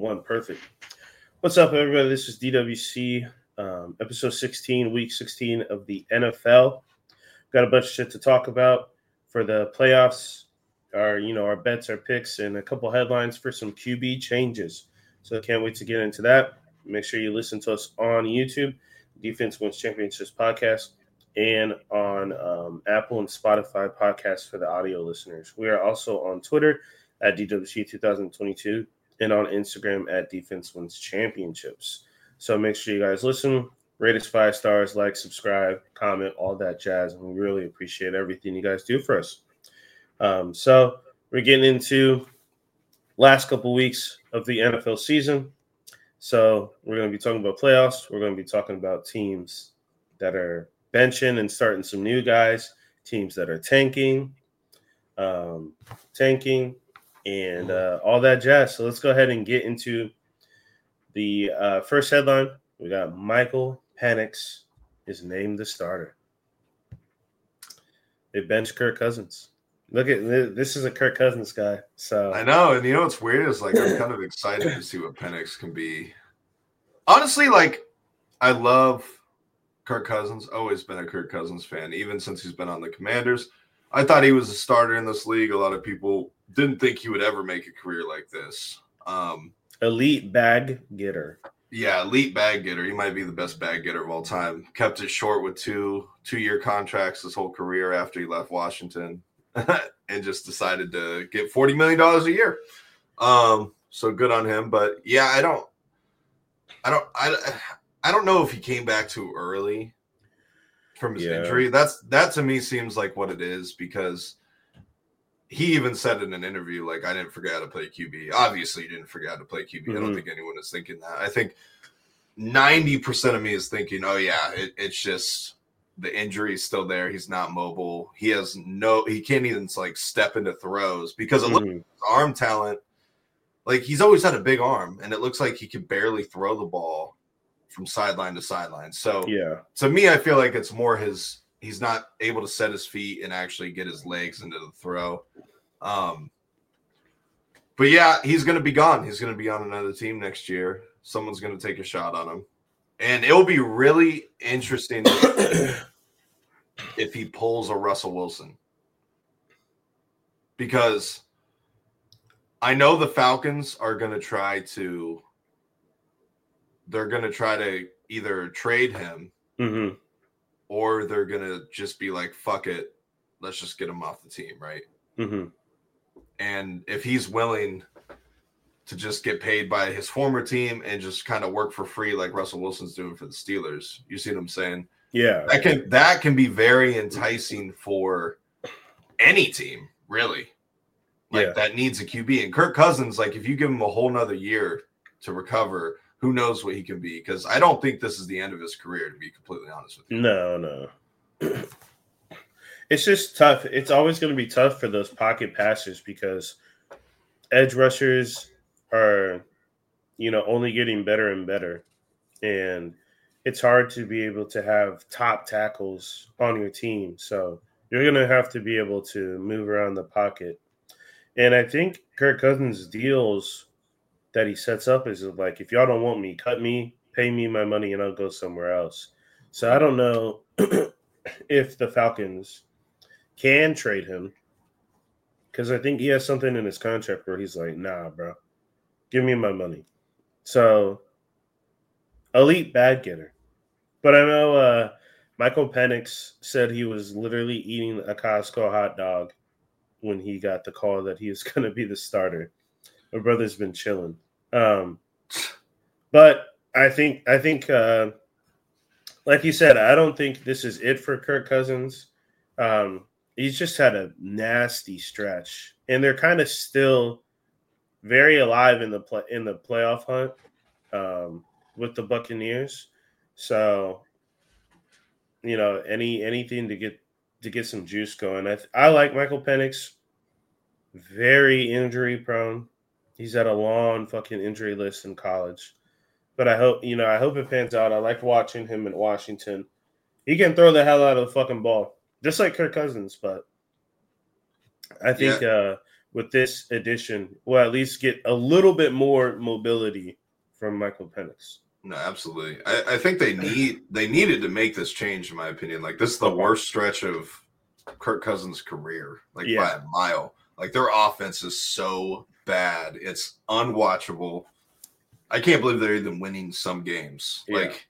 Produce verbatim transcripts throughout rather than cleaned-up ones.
one. Perfect. What's up, everybody? This is D W C, um, episode sixteen, week sixteen of the N F L. Got a bunch of shit to talk about for the playoffs, our, you know, our bets, our picks, and a couple headlines for some Q B changes. So I can't wait to get into that. Make sure you listen to us on YouTube, Defense Wins Championships podcast, and on um, Apple and Spotify podcasts for the audio listeners. We are also on Twitter at D W C twenty twenty-two and on Instagram at Defense Wins Championships. So make sure you guys listen, rate us five stars, like, subscribe, comment, all that jazz. And we really appreciate everything you guys do for us. Um, so we're getting into last couple weeks of the N F L season. So we're going to be talking about playoffs. We're going to be talking about teams that are benching and starting some new guys, teams that are tanking, um, tanking, and uh, all that jazz. So let's go ahead and get into the uh, first headline. We got Michael Penix is named the starter. They benched Kirk Cousins. Look at this is a Kirk Cousins guy. So I know, and you know what's weird is like I'm kind of excited to see what Penix can be. Honestly, like I love Kirk Cousins. Always been a Kirk Cousins fan, even since he's been on the Commanders. I thought he was a starter in this league. A lot of people didn't think he would ever make a career like this. Um, elite bag getter. Yeah, elite bag getter. He might be the best bag getter of all time. Kept it short with two two-year contracts his whole career after he left Washington. And just decided to get forty million dollars a year. Um, so good on him. But yeah, I don't, I don't, I, I don't know if he came back too early from his yeah. injury. That's, that to me seems like what it is, because he even said in an interview, like, I didn't forget how to play Q B. Obviously you didn't forget how to play Q B. Mm-hmm. I don't think anyone is thinking that. I think ninety percent of me is thinking, oh yeah, it, it's just, the injury is still there. He's not mobile. He has no, he can't even like step into throws because it looks Mm-hmm. like his arm talent. Like he's always had a big arm and it looks like he can barely throw the ball from sideline to sideline. So yeah, to me, I feel like it's more his, he's not able to set his feet and actually get his legs into the throw. Um, but yeah, he's going to be gone. He's going to be on another team next year. Someone's going to take a shot on him. And it will be really interesting if he pulls a Russell Wilson. Because I know the Falcons are going to try to – they're going to try to either trade him mm-hmm. or they're going to just be like, fuck it, let's just get him off the team, right? Mm-hmm. And if he's willing – to just get paid by his former team and just kind of work for free like Russell Wilson's doing for the Steelers. You see what I'm saying? Yeah. That can that can be very enticing for any team, really. Like yeah. that needs a Q B. And Kirk Cousins, like if you give him a whole nother year to recover, who knows what he can be? Because I don't think this is the end of his career, to be completely honest with you. No, no. It's just tough. It's always going to be tough for those pocket passers because edge rushers are, you know, only getting better and better. And it's hard to be able to have top tackles on your team. So you're going to have to be able to move around the pocket. And I think Kirk Cousins' deals that he sets up is like, if y'all don't want me, cut me, pay me my money, and I'll go somewhere else. So I don't know if the Falcons can trade him, because I think he has something in his contract where he's like, nah, bro. Give me my money. So, elite bad getter. But I know uh, Michael Penix said he was literally eating a Costco hot dog when he got the call that he was going to be the starter. My brother's been chilling. Um, but I think, I think, uh, like you said, I don't think this is it for Kirk Cousins. Um, he's just had a nasty stretch. And they're kind of still very alive in the play in the playoff hunt um, with the Buccaneers. So, you know, any anything to get to get some juice going. I I like Michael Penix. Very injury prone. He's had a long fucking injury list in college. But I hope, you know, I hope it pans out. I like watching him in Washington. He can throw the hell out of the fucking ball, just like Kirk Cousins. But I think yeah. uh, with this addition, will at least get a little bit more mobility from Michael Penix. No, absolutely. I, I think they need they needed to make this change, in my opinion. Like, this is the worst stretch of Kirk Cousins' career, like yeah. by a mile. Like, their offense is so bad. It's unwatchable. I can't believe they're even winning some games. Yeah. Like,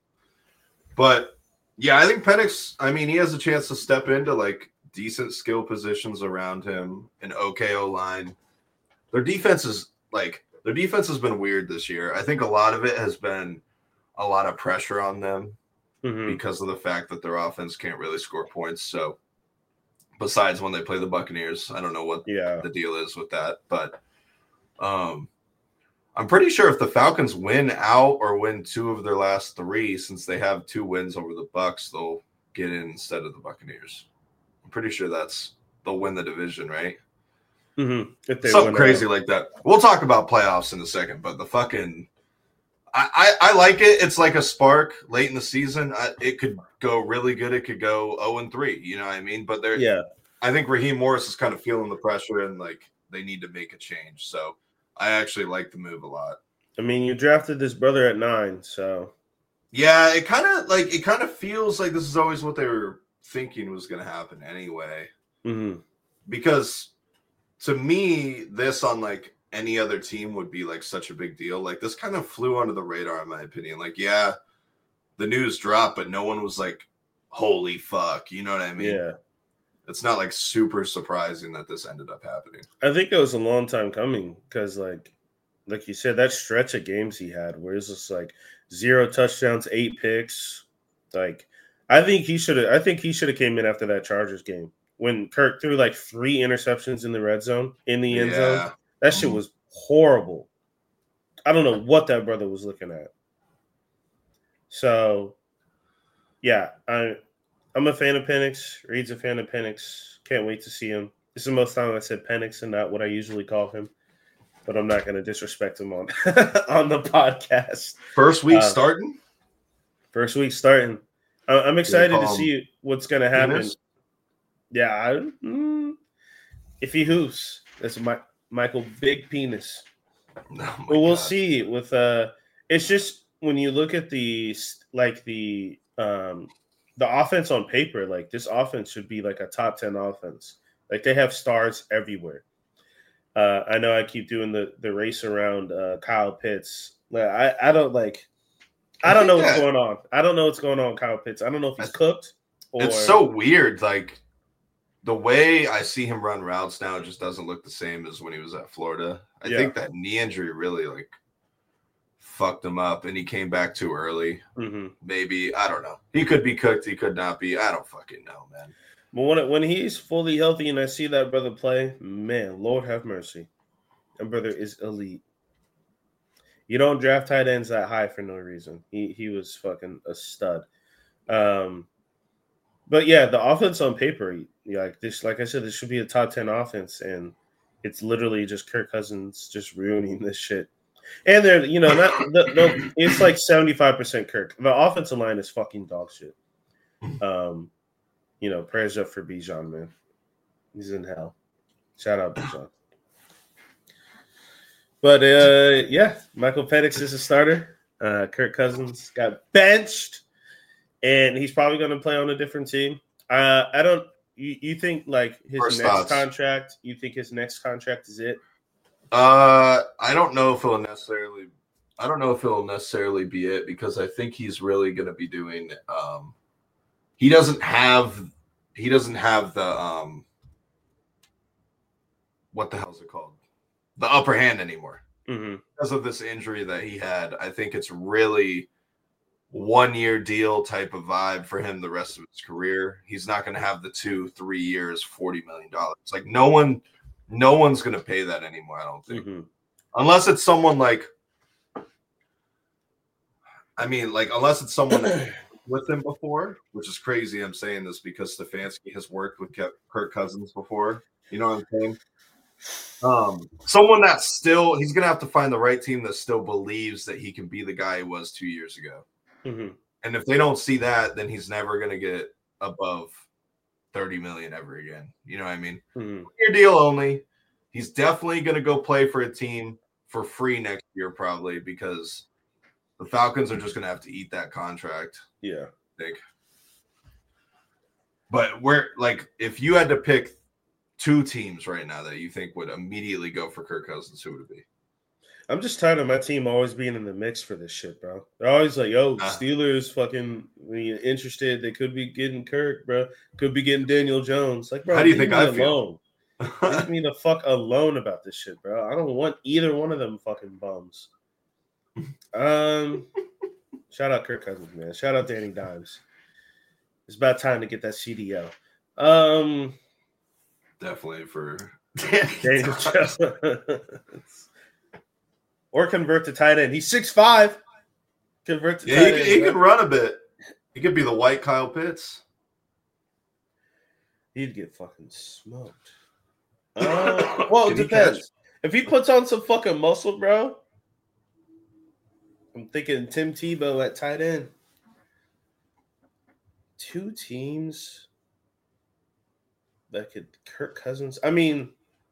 but yeah, I think Penix, I mean, he has a chance to step into like decent skill positions around him, an okay O-line. Their defense is like, their defense has been weird this year. I think a lot of it has been a lot of pressure on them mm-hmm. because of the fact that their offense can't really score points. So besides when they play the Buccaneers, I don't know what yeah. the deal is with that, but um, I'm pretty sure if the Falcons win out or win two of their last three, since they have two wins over the Bucs, they'll get in instead of the Buccaneers. I'm pretty sure that's they'll win the division, right? Mm-hmm. If they Something crazy out. Like that. We'll talk about playoffs in a second, but the fucking I, I, I like it. It's like a spark late in the season. I, it could go really good. It could go zero and three. You know what I mean? But they're yeah. I think Raheem Morris is kind of feeling the pressure and like they need to make a change. So I actually like the move a lot. I mean, you drafted this brother at nine, so yeah, it kind of like it kind of feels like this is always what they were thinking was going to happen anyway. Mm-hmm. Because to me, this on like any other team would be like such a big deal. Like this kind of flew under the radar, in my opinion. Like, yeah, the news dropped, but no one was like, "Holy fuck!" You know what I mean? Yeah. It's not like super surprising that this ended up happening. I think it was a long time coming because, like, like you said, that stretch of games he had, where it's just like zero touchdowns, eight picks. Like, I think he should have. I think he should have came in after that Chargers game when Kirk threw like three interceptions in the red zone in the end yeah. zone. That shit was horrible. I don't know what that brother was looking at. So, yeah, I. I'm a fan of Penix. Reed's a fan of Penix. Can't wait to see him. This is the most time I said Penix and not what I usually call him. But I'm not going to disrespect him on on the podcast. First week uh, starting? First week starting. I, I'm excited to see what's going to happen. Penis? Yeah. I, mm, if he hoops, that's my, Michael Big Penis. Oh but we'll God. see. With uh, It's just when you look at the, like the um, – the offense on paper, like this offense should be like a top ten offense. Like they have stars everywhere. Uh, I know I keep doing the, the race around uh, Kyle Pitts. Like, I, I don't like, I, I don't know what's that, going on. I don't know what's going on with Kyle Pitts. I don't know if he's I, cooked. Or... It's so weird. Like the way I see him run routes now just doesn't look the same as when he was at Florida. I yeah. think that knee injury really like fucked him up and he came back too early. Mm-hmm. Maybe, I don't know. He could be cooked. He could not be. I don't fucking know, man. But when, when he's fully healthy and I see that brother play, man, Lord have mercy. That brother is elite. You don't draft tight ends that high for no reason. He he was fucking a stud. Um, but yeah, the offense on paper, like this, like I said, this should be a top ten offense, and it's literally just Kirk Cousins just ruining this shit. And they're, you know, not the, the, it's like seventy-five percent Kirk. The offensive line is fucking dog shit. Um, you know, prayers up for Bijan, man. He's in hell. Shout out Bijan. But uh, yeah, Michael Penix is a starter. Uh, Kirk Cousins got benched, and he's probably going to play on a different team. Uh, I don't. You, you think like his First next thoughts. contract? You think his next contract is it? Uh, I don't know if it'll necessarily. I don't know if it'll necessarily be it because I think he's really going to be doing. Um, he doesn't have. He doesn't have the. Um, what the hell is it called? The upper hand anymore. Mm-hmm. Because of this injury that he had. I think it's really one year deal type of vibe for him the rest of his career. He's not going to have the two, three years, forty million dollars. Like no one. No one's going to pay that anymore, I don't think. Mm-hmm. Unless it's someone like, I mean, like, unless it's someone with him before, which is crazy. I'm saying this because Stefanski has worked with Kirk Cousins before. You know what I'm saying? Um, someone that's still, he's going to have to find the right team that still believes that he can be the guy he was two years ago. Mm-hmm. And if they don't see that, then he's never going to get above thirty million ever again. You know what I mean? Mm-hmm. Your deal only. He's definitely going to go play for a team for free next year, probably, because the Falcons are just going to have to eat that contract. Yeah. I think. But we're like, if you had to pick two teams right now that you think would immediately go for Kirk Cousins, who would it be? I'm just tired of my team always being in the mix for this shit, bro. They're always like, yo, Uh. Steelers fucking when you're interested, they could be getting Kirk, bro. Could be getting Daniel Jones. Like, bro, how do you leave think me I alone. feel? Leave me the fuck alone about this shit, bro. I don't want either one of them fucking bums. Um, shout out Kirk Cousins, man. Shout out Danny Dimes. It's about time to get that C D O. Um, Definitely for Daniel Jones. Or convert to tight end. He's six five. Convert to yeah, tight he, end. he bro. could run a bit. He could be the white Kyle Pitts. He'd get fucking smoked. Uh, well, it Can he depends. catch? If he puts on some fucking muscle, bro, I'm thinking Tim Tebow at tight end. Two teams that could Kirk Cousins. I mean,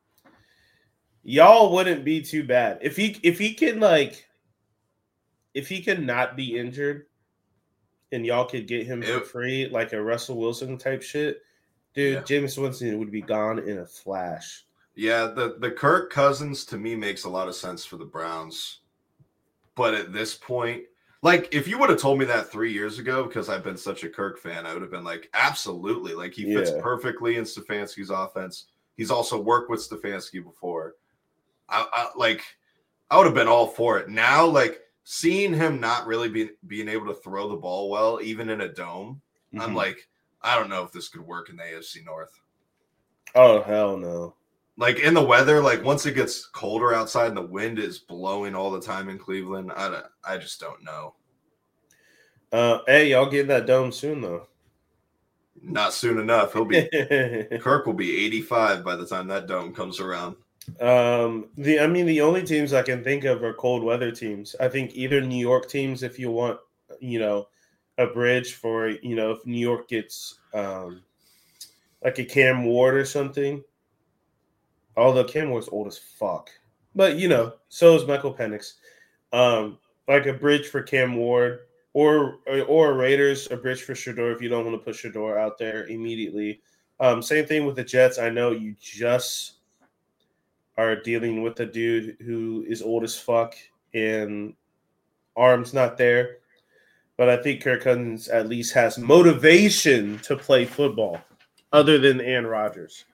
y'all wouldn't be too bad if he if he can like if he can not be injured, and y'all could get him for It- free, like a Russell Wilson type shit. Dude, Yeah. Jameis Winston would be gone in a flash. Yeah, the, the Kirk Cousins to me makes a lot of sense for the Browns. But at this point, like if you would have told me that three years ago, because I've been such a Kirk fan, I would have been like, absolutely. Like he fits Yeah. perfectly in Stefanski's offense. He's also worked with Stefanski before. I, I like I would have been all for it. Now, like seeing him not really be, being able to throw the ball well, even in a dome, I'm Mhm. like, I don't know if this could work in the A F C North. Oh hell no. Like in the weather, like once it gets colder outside and the wind is blowing all the time in Cleveland, I don't, I just don't know. Uh, hey, y'all get that dome soon though. Not soon enough. He'll be Kirk will be eighty-five by the time that dome comes around. um, the I mean, the only teams I can think of are cold weather teams. I think either New York teams, if you want, you know, a bridge for, you know, if New York gets um, like a Cam Ward or something. Although Cam Ward's old as fuck, but you know, so is Michael Penix. Um, like a bridge for Cam Ward, or or Raiders, a bridge for Shador if you don't want to put Shador out there immediately. Um, same thing with the Jets. I know you just are dealing with a dude who is old as fuck and arms not there, but I think Kirk Cousins at least has motivation to play football, other than Aaron Rodgers.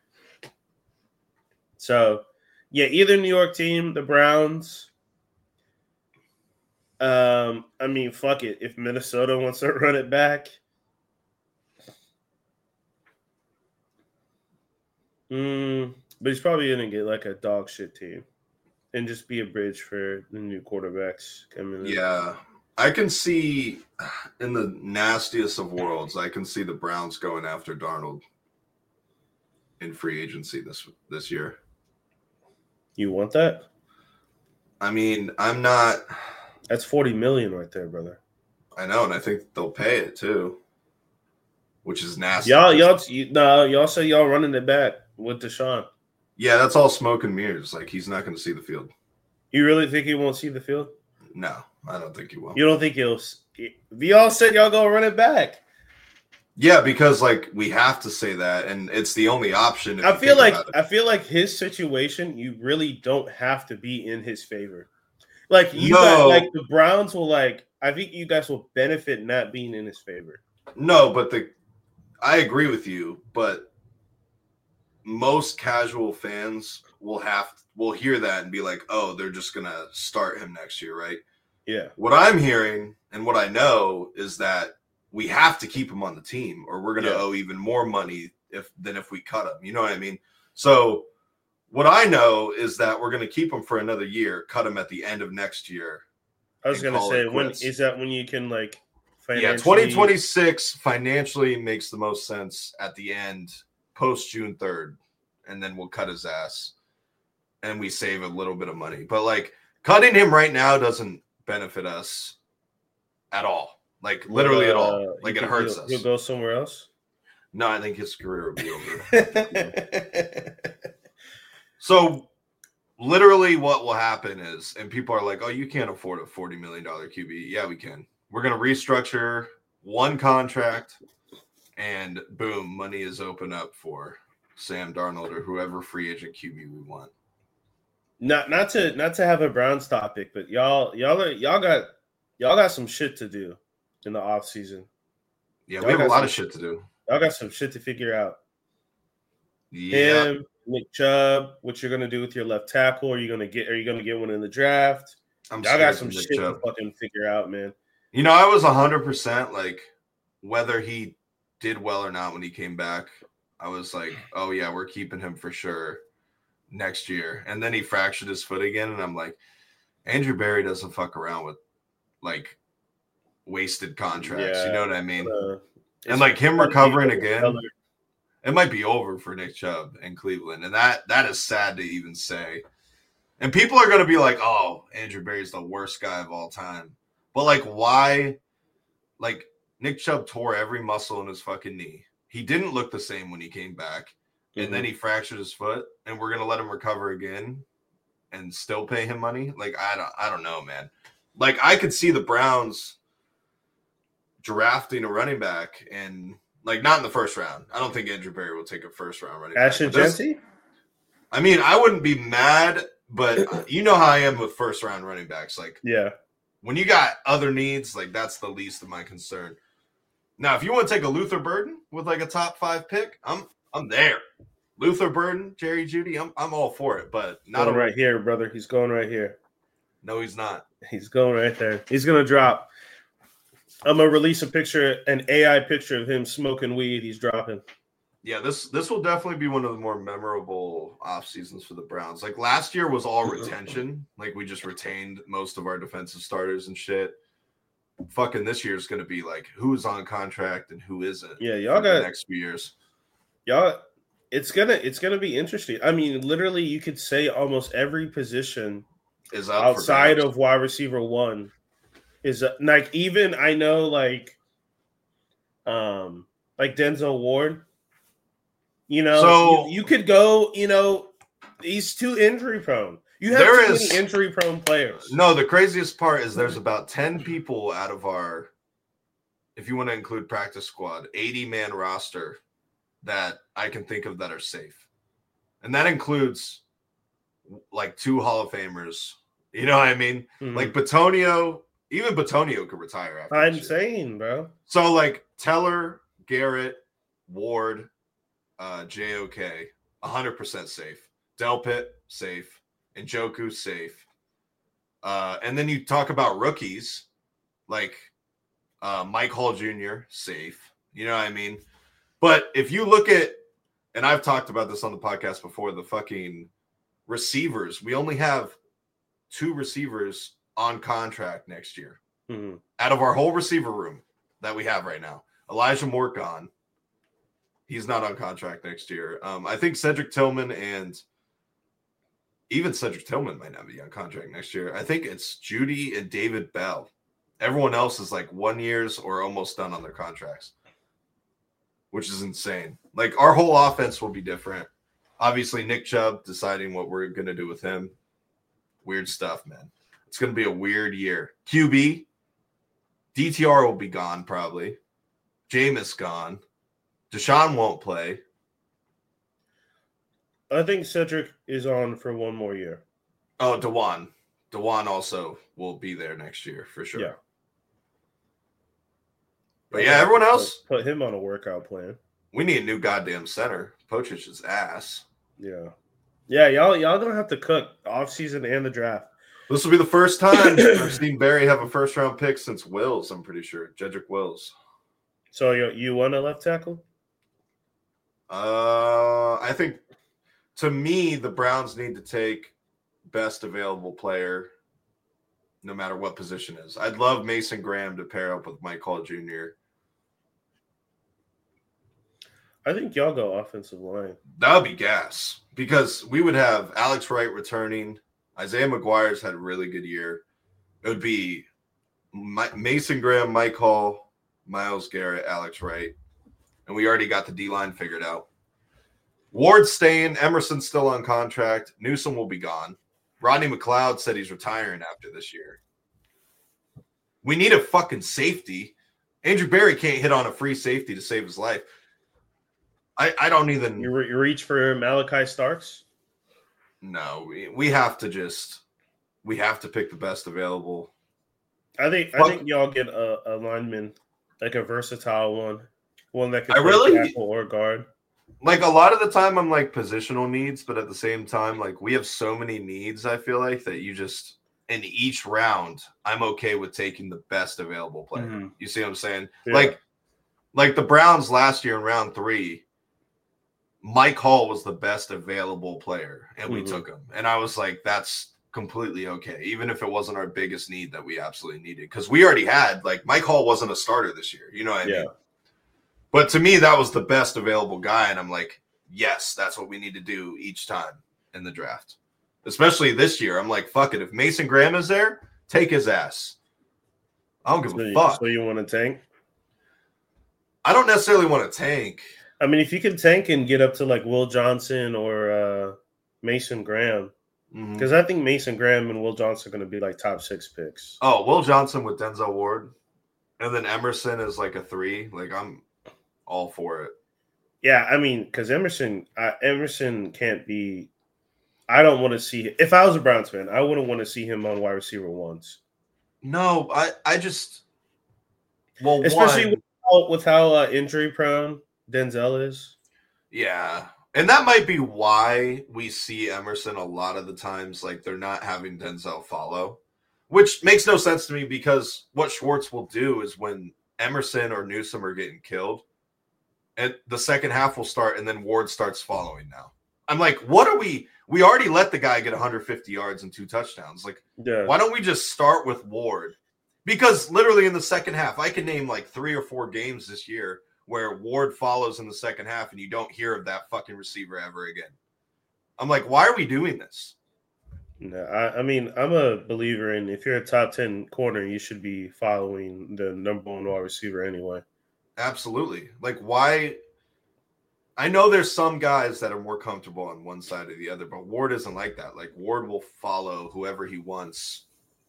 So, yeah, either New York team, the Browns. Um, I mean, fuck it. If Minnesota wants to run it back, mm, but he's probably gonna get like a dog shit team and just be a bridge for the new quarterbacks coming in. Yeah, I can see in the nastiest of worlds, I can see the Browns going after Darnold in free agency this this year. You want that? I mean, I'm not. That's forty million right there, brother. I know, and I think they'll pay it too, which is nasty. Y'all, y'all, you, no, y'all say y'all running it back with Deshaun. Yeah, that's all smoke and mirrors. Like he's not going to see the field. You really think he won't see the field? No, I don't think he will. You don't think he'll? Y'all said y'all gonna run it back. Yeah, because like we have to say that, and it's the only option. if I you feel think like about it. I feel like his situation, you really don't have to be in his favor. Like you, No. guys, like the Browns will like. I think you guys will benefit not being in his favor. No, but the I agree with you, but most casual fans will have will hear that and be like, "Oh, they're just gonna start him next year, right?" Yeah, What I'm hearing and what I know is that we have to keep him on the team, or we're gonna Yeah. owe even more money if than if we cut him. You know what I mean? So what I know is that we're gonna keep him for another year, cut him at the end of next year. I was And gonna call say it when quits. is that when you can like Yeah, financially- twenty twenty-six financially makes the most sense at the end, post June third, and then we'll cut his ass, and we save a little bit of money. But like cutting him right now doesn't benefit us at all. Like literally at all. Uh, Like you it think hurts he'll, us. He'll go somewhere else. No, I think his career will be over. So literally what will happen is, and people are like, oh, you can't afford a forty million dollars Q B. Yeah, we can. We're going to restructure one contract, and boom, money is open up for Sam Darnold or whoever free agent Q B we want. Not not to not to have a Browns topic, but y'all y'all are, y'all got y'all got some shit to do in the off season. Yeah, y'all we have a lot some, of shit to do. Y'all got some shit to figure out. Yeah. Him, Nick Chubb, what you're gonna do with your left tackle? Are you gonna get? Are you gonna get one in the draft? I'm y'all got some shit Chubb. to fucking figure out, man. You know, I was one hundred percent like whether he did well or not when he came back. I was like, oh yeah, we're keeping him for sure next year. And then he fractured his foot again, and I'm like, Andrew Berry doesn't fuck around with like wasted contracts. Yeah, you know what I mean? Uh, and like him recovering again, color. It might be over for Nick Chubb in Cleveland. And that that is sad to even say. And people are going to be like, oh, Andrew Berry's the worst guy of all time. But like, why? Like, Nick Chubb tore every muscle in his fucking knee. He didn't look the same when he came back. Mm-hmm. And then he fractured his foot. And we're going to let him recover again and still pay him money? Like, I don't, I don't know, man. Like, I could see the Browns drafting a running back and, like, not in the first round. I don't think Andrew Berry will take a first round running back. Ashton Jesse? I mean, I wouldn't be mad, but you know how I am with first round running backs. Like, yeah. When you got other needs, like, that's the least of my concern. Now, if you want to take a Luther Burden with like a top five pick, I'm I'm there. Luther Burden, Jerry Jeudy, I'm I'm all for it. But not going a, right here, brother. He's going right here. No, he's not. He's going right there. He's gonna drop. I'm gonna release a picture, an A I picture of him smoking weed. He's dropping. Yeah, this this will definitely be one of the more memorable off seasons for the Browns. Like last year was all retention. Like we just retained most of our defensive starters and shit. Fucking this year is going to be like who's on contract and who isn't. Yeah, y'all got the next few years. Y'all, it's gonna it's gonna be interesting. I mean, literally, you could say almost every position is up outside of wide receiver one is uh, like even I know like um like Denzel Ward. You know, so you, you could go. You know, he's too injury prone. You have there too is, many injury-prone players. No, the craziest part is there's about ten people out of our, if you want to include practice squad, eighty-man roster that I can think of that are safe. And that includes, like, two Hall of Famers. You know what I mean? Mm-hmm. Like, Bitonio, even Bitonio could retire after I'm saying, bro. So, like, Teller, Garrett, Ward, uh, J O K, one hundred percent safe. Delpit, safe. Njoku safe. Uh, and then you talk about rookies like uh, Mike Hall Junior safe. You know what I mean? But if you look at, and I've talked about this on the podcast before, the fucking receivers, we only have two receivers on contract next year mm-hmm. out of our whole receiver room that we have right now. Elijah Moore gone. He's not on contract next year. Um, I think Cedric Tillman and Even Cedric Tillman might not be on contract next year. I think it's Jeudy and David Bell. Everyone else is like one years or almost done on their contracts, which is insane. Like our whole offense will be different. Obviously, Nick Chubb deciding what we're going to do with him. Weird stuff, man. It's going to be a weird year. Q B, D T R will be gone probably. Jameis gone. Deshaun won't play. I think Cedric is on for one more year. Oh, Dewan. Dewan also will be there next year for sure. Yeah. But yeah, everyone else. Put him on a workout plan. We need a new goddamn center. Pochich's ass. Yeah. Yeah, y'all y'all don't have to cook off season and the draft. This will be the first time I've seen Barry have a first round pick since Wills, I'm pretty sure. Jedrick Wills. So you you want a left tackle? Uh I think to me, the Browns need to take best available player, no matter what position is. I'd love Mason Graham to pair up with Mike Hall Junior I think y'all go offensive line. That would be gas because we would have Alex Wright returning. Isaiah McGuire's had a really good year. It would be Mason Graham, Mike Hall, Myles Garrett, Alex Wright. And we already got the D-line figured out. Ward's staying. Emerson's still on contract. Newsome will be gone. Rodney McLeod said he's retiring after this year. We need a fucking safety. Andrew Berry can't hit on a free safety to save his life. I, I don't even. You, re- you reach for Malachi Starks? No, we, we have to just we have to pick the best available. I think Fuck. I think y'all get a, a lineman, like a versatile one, one that can I play really tackle or guard. Like a lot of the time, I'm like positional needs, but at the same time, like we have so many needs. I feel like that you just in each round, I'm okay with taking the best available player. Mm-hmm. You see what I'm saying? Yeah. Like, like the Browns last year in round three. Mike Hall was the best available player, and we mm-hmm. took him. And I was like, that's completely okay, even if it wasn't our biggest need that we absolutely needed. Because we already had, like, Mike Hall wasn't a starter this year. You know what I yeah. mean? But to me, that was the best available guy. And I'm like, yes, that's what we need to do each time in the draft. Especially this year. I'm like, fuck it. If Mason Graham is there, take his ass. I don't give so a you, fuck. So you want to tank? I don't necessarily want to tank. I mean, if you can tank and get up to like Will Johnson or uh, Mason Graham, because mm-hmm. I think Mason Graham and Will Johnson are going to be like top six picks. Oh, Will Johnson with Denzel Ward, and then Emerson is like a three. Like I'm all for it. Yeah, I mean, because Emerson, uh, Emerson can't be. I don't want to see. If I was a Browns fan, I wouldn't want to see him on wide receiver ones. No, I, I just. Well, especially one, with how, with how uh, injury prone Denzel is. Yeah. And that might be why we see Emerson a lot of the times, like they're not having Denzel follow, which makes no sense to me because what Schwartz will do is when Emerson or Newsome are getting killed, and the second half will start, and then Ward starts following now. I'm like, what are we? We already let the guy get one hundred fifty yards and two touchdowns. Like, yeah. Why don't we just start with Ward? Because literally in the second half, I can name like three or four games this year where Ward follows in the second half and you don't hear of that fucking receiver ever again. I'm like, why are we doing this? No, I, I mean, I'm a believer in if you're a top ten corner, you should be following the number one wide receiver anyway. Absolutely. Like, why? I know there's some guys that are more comfortable on one side or the other, but Ward isn't like that. Like, Ward will follow whoever he wants.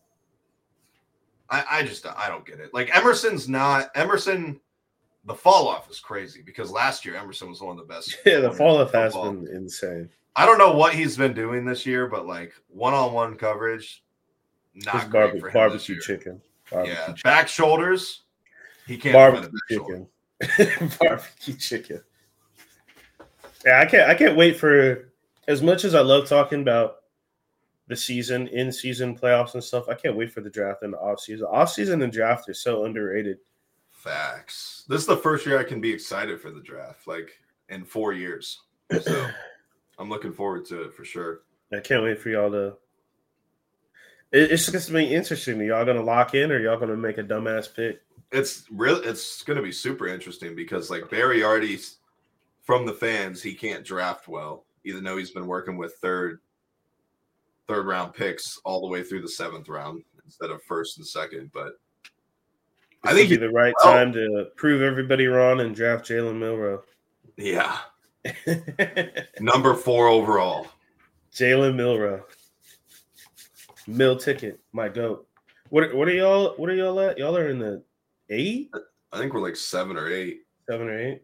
I, I just, I don't get it. Like, Emerson's not, Emerson, the fall off is crazy because last year Emerson was one of the best. Yeah, the fall off has been insane. I don't know what he's been doing this year, but like one-on-one coverage, not great barbe- for him barbecue this year. chicken. Barbecue yeah, chicken. back shoulders. He can't barbecue chicken. barbecue chicken. Yeah, I can't. I can't wait for as much as I love talking about the season, in-season playoffs and stuff. I can't wait for the draft and the offseason. Offseason and draft are so underrated. Facts. This is the first year I can be excited for the draft, like in four years. So I'm looking forward to it for sure. I can't wait for y'all to. It, it's just gonna be interesting. Are y'all gonna lock in, or y'all gonna make a dumbass pick? It's real. It's gonna be super interesting because like Barry already, from the fans, he can't draft well, even though he's been working with third, third round picks all the way through the seventh round instead of first and second. But This I think it'd be the right well. time to prove everybody wrong and draft Jalen Milroe. Yeah. Number four overall. Jalen Milroe. Mill ticket, my goat. What what are y'all what are y'all at? Y'all are in the eight? I think we're like seven or eight. Seven or eight.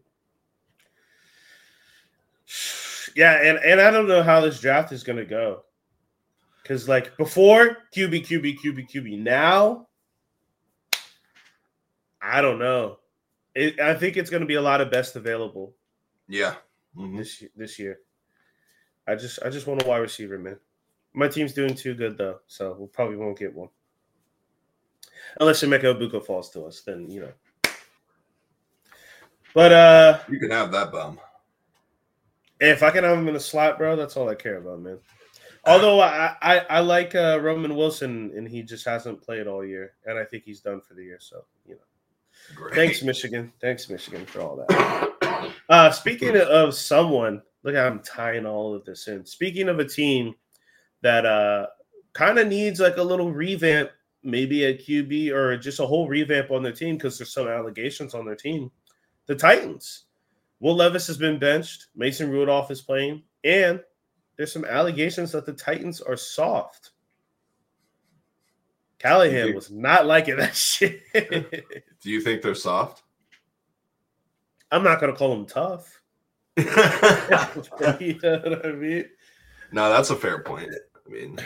Yeah, and, and I don't know how this draft is gonna go. Cause like before Q B, Q B, Q B, Q B. Now I don't know. It, I think it's going to be a lot of best available. Yeah, mm-hmm. this this year. I just I just want a wide receiver, man. My team's doing too good though, so we probably won't get one unless Emeka Egbuka falls to us. Then you know. But uh, you can have that bum. If I can have him in a slot, bro, that's all I care about, man. Although I I, I like uh, Roman Wilson, and he just hasn't played all year, and I think he's done for the year. So you know. Great. Thanks, Michigan. Thanks, Michigan, for all that. Uh, speaking of someone, look how I'm tying all of this in. Speaking of a team that uh, kind of needs like a little revamp, maybe a Q B or just a whole revamp on their team because there's some allegations on their team. The Titans. Will Levis has been benched. Mason Rudolph is playing. And there's some allegations that the Titans are soft. Callahan think, was not liking that shit. Do you think they're soft? I'm not going to call them tough. You know what I mean? No, that's a fair point. I mean,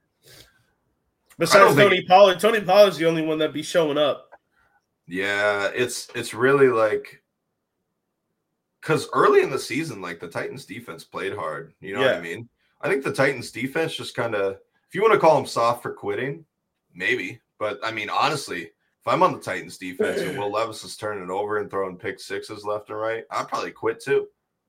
besides I Tony think, Pollard, Tony Pollard's the only one that be showing up. Yeah, it's it's really like because early in the season, like the Titans defense played hard. You know Yeah. what I mean? I think the Titans defense just kind of, if you want to call them soft for quitting, maybe. But I mean, honestly, if I'm on the Titans defense and Will Levis is turning it over and throwing pick sixes left and right, I'd probably quit too.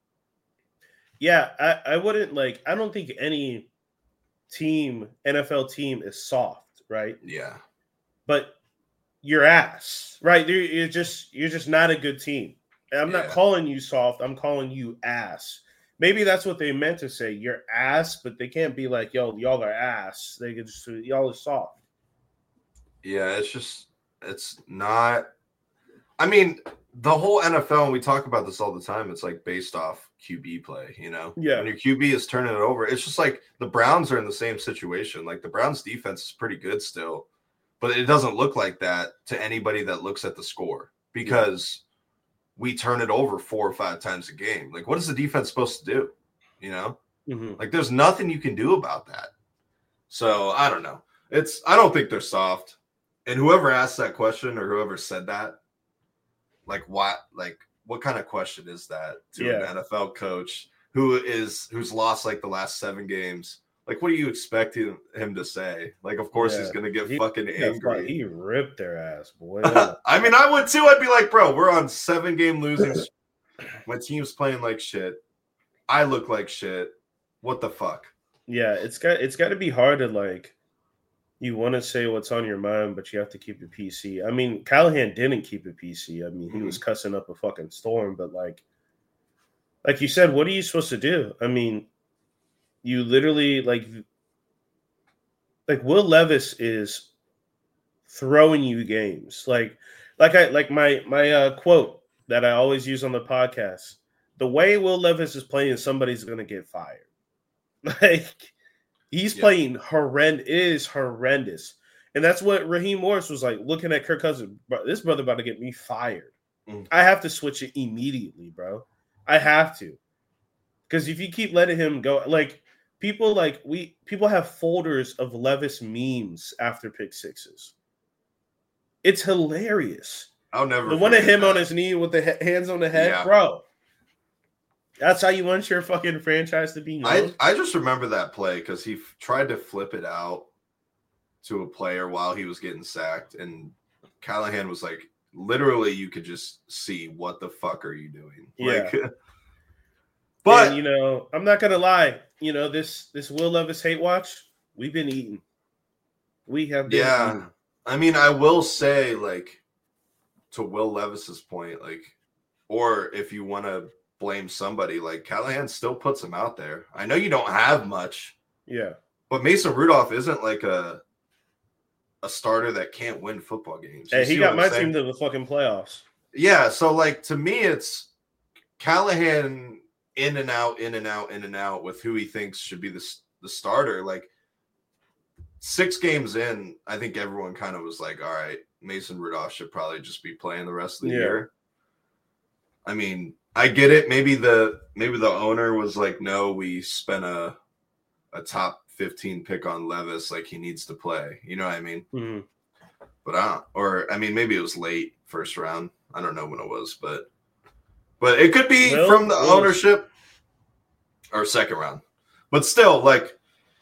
Yeah, I, I wouldn't like, I don't think any team, N F L team is soft, right? Yeah. But your ass, right? You're, you're just, you're just not a good team. And I'm Yeah. not calling you soft. I'm calling you ass. Maybe that's what they meant to say. You're ass, but they can't be like, yo, y'all are ass. They could just, y'all are soft. Yeah, it's just, it's not, I mean, the whole N F L, and we talk about this all the time, it's like based off Q B play, you know? Yeah. When your Q B is turning it over, it's just like the Browns are in the same situation. Like the Browns defense is pretty good still, but it doesn't look like that to anybody that looks at the score because we turn it over four or five times a game. Like, what is the defense supposed to do? You know? Mm-hmm. Like, there's nothing you can do about that. So, I don't know. It's, I don't think they're soft. And whoever asked that question or whoever said that, like, what, like, what kind of question is that to Yeah. an N F L coach who is, who's lost like the last seven games? Like, what do you expect him, him to say? Like, of course Yeah. he's going to get He- fucking Yeah, angry. he ripped their ass, boy. I mean, I would too. I'd be like, bro, we're on seven game losing. My team's playing like shit. I look like shit. What the fuck? Yeah, it's got it's got to be hard to like. You want to say what's on your mind, but you have to keep it P C. I mean, Callahan didn't keep it P C. I mean, he Mhm. was cussing up a fucking storm, but like, like you said, what are you supposed to do? I mean, you literally like, like Will Levis is throwing you games. Like, like I like my my uh, quote that I always use on the podcast. The way Will Levis is playing, somebody's gonna get fired. Like. He's Yeah. playing horrendous. It is horrendous. And that's what Raheem Morris was like, looking at Kirk Cousins. Bro, this brother about to get me fired. Mm. I have to switch it immediately, bro. I have to. Because if you keep letting him go, like, people like we people have folders of Levis memes after pick sixes. It's hilarious. I'll never. The one of forget him that. on his knee with the he- hands on the head, Yeah. bro. That's how you want your fucking franchise to be known. I, I just remember that play because he f- tried to flip it out to a player while he was getting sacked, and Callahan was like, literally, you could just see what the fuck are you doing? Yeah. Like, but and, you know, I'm not gonna lie. You know, this this Will Levis hate watch, we've been eating. We have been yeah, eating. I mean, I will say, like, to Will Levis's point, like, or if you want to blame somebody, like Callahan still puts him out there. I know you don't have much, Yeah. but Mason Rudolph isn't like a a starter that can't win football games. You Hey, he see got what my I'm saying? team to the fucking playoffs. Yeah, so like to me, it's Callahan in and out, in and out, in and out with who he thinks should be the the starter. Like six games in, I think everyone kind of was like, "All right, Mason Rudolph should probably just be playing the rest of the Yeah. year." I mean, I get it. Maybe the maybe the owner was like, "No, we spent a a top fifteen pick on Levis. Like he needs to play." You know what I mean? Mhm. But I don't, or I mean, maybe it was late first round. I don't know when it was, but but it could be Well, from the it was- ownership or second round. But still, like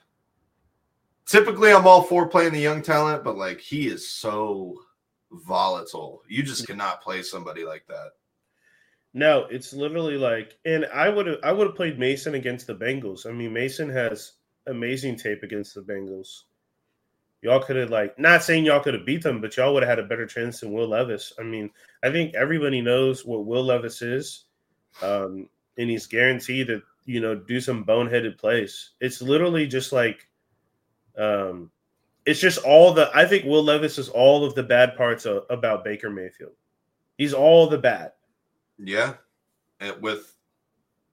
typically, I'm all for playing the young talent, but like he is so volatile. You just cannot play somebody like that. No, it's literally like, and I would have I would have played Mason against the Bengals. I mean, Mason has amazing tape against the Bengals. Y'all could have like, not saying y'all could have beat them, but y'all would have had a better chance than Will Levis. I mean, I think everybody knows what Will Levis is, um, and he's guaranteed to, you know, do some boneheaded plays. It's literally just like, um, it's just all the. I think Will Levis is all of the bad parts of, about Baker Mayfield. He's all the bad. Yeah, and with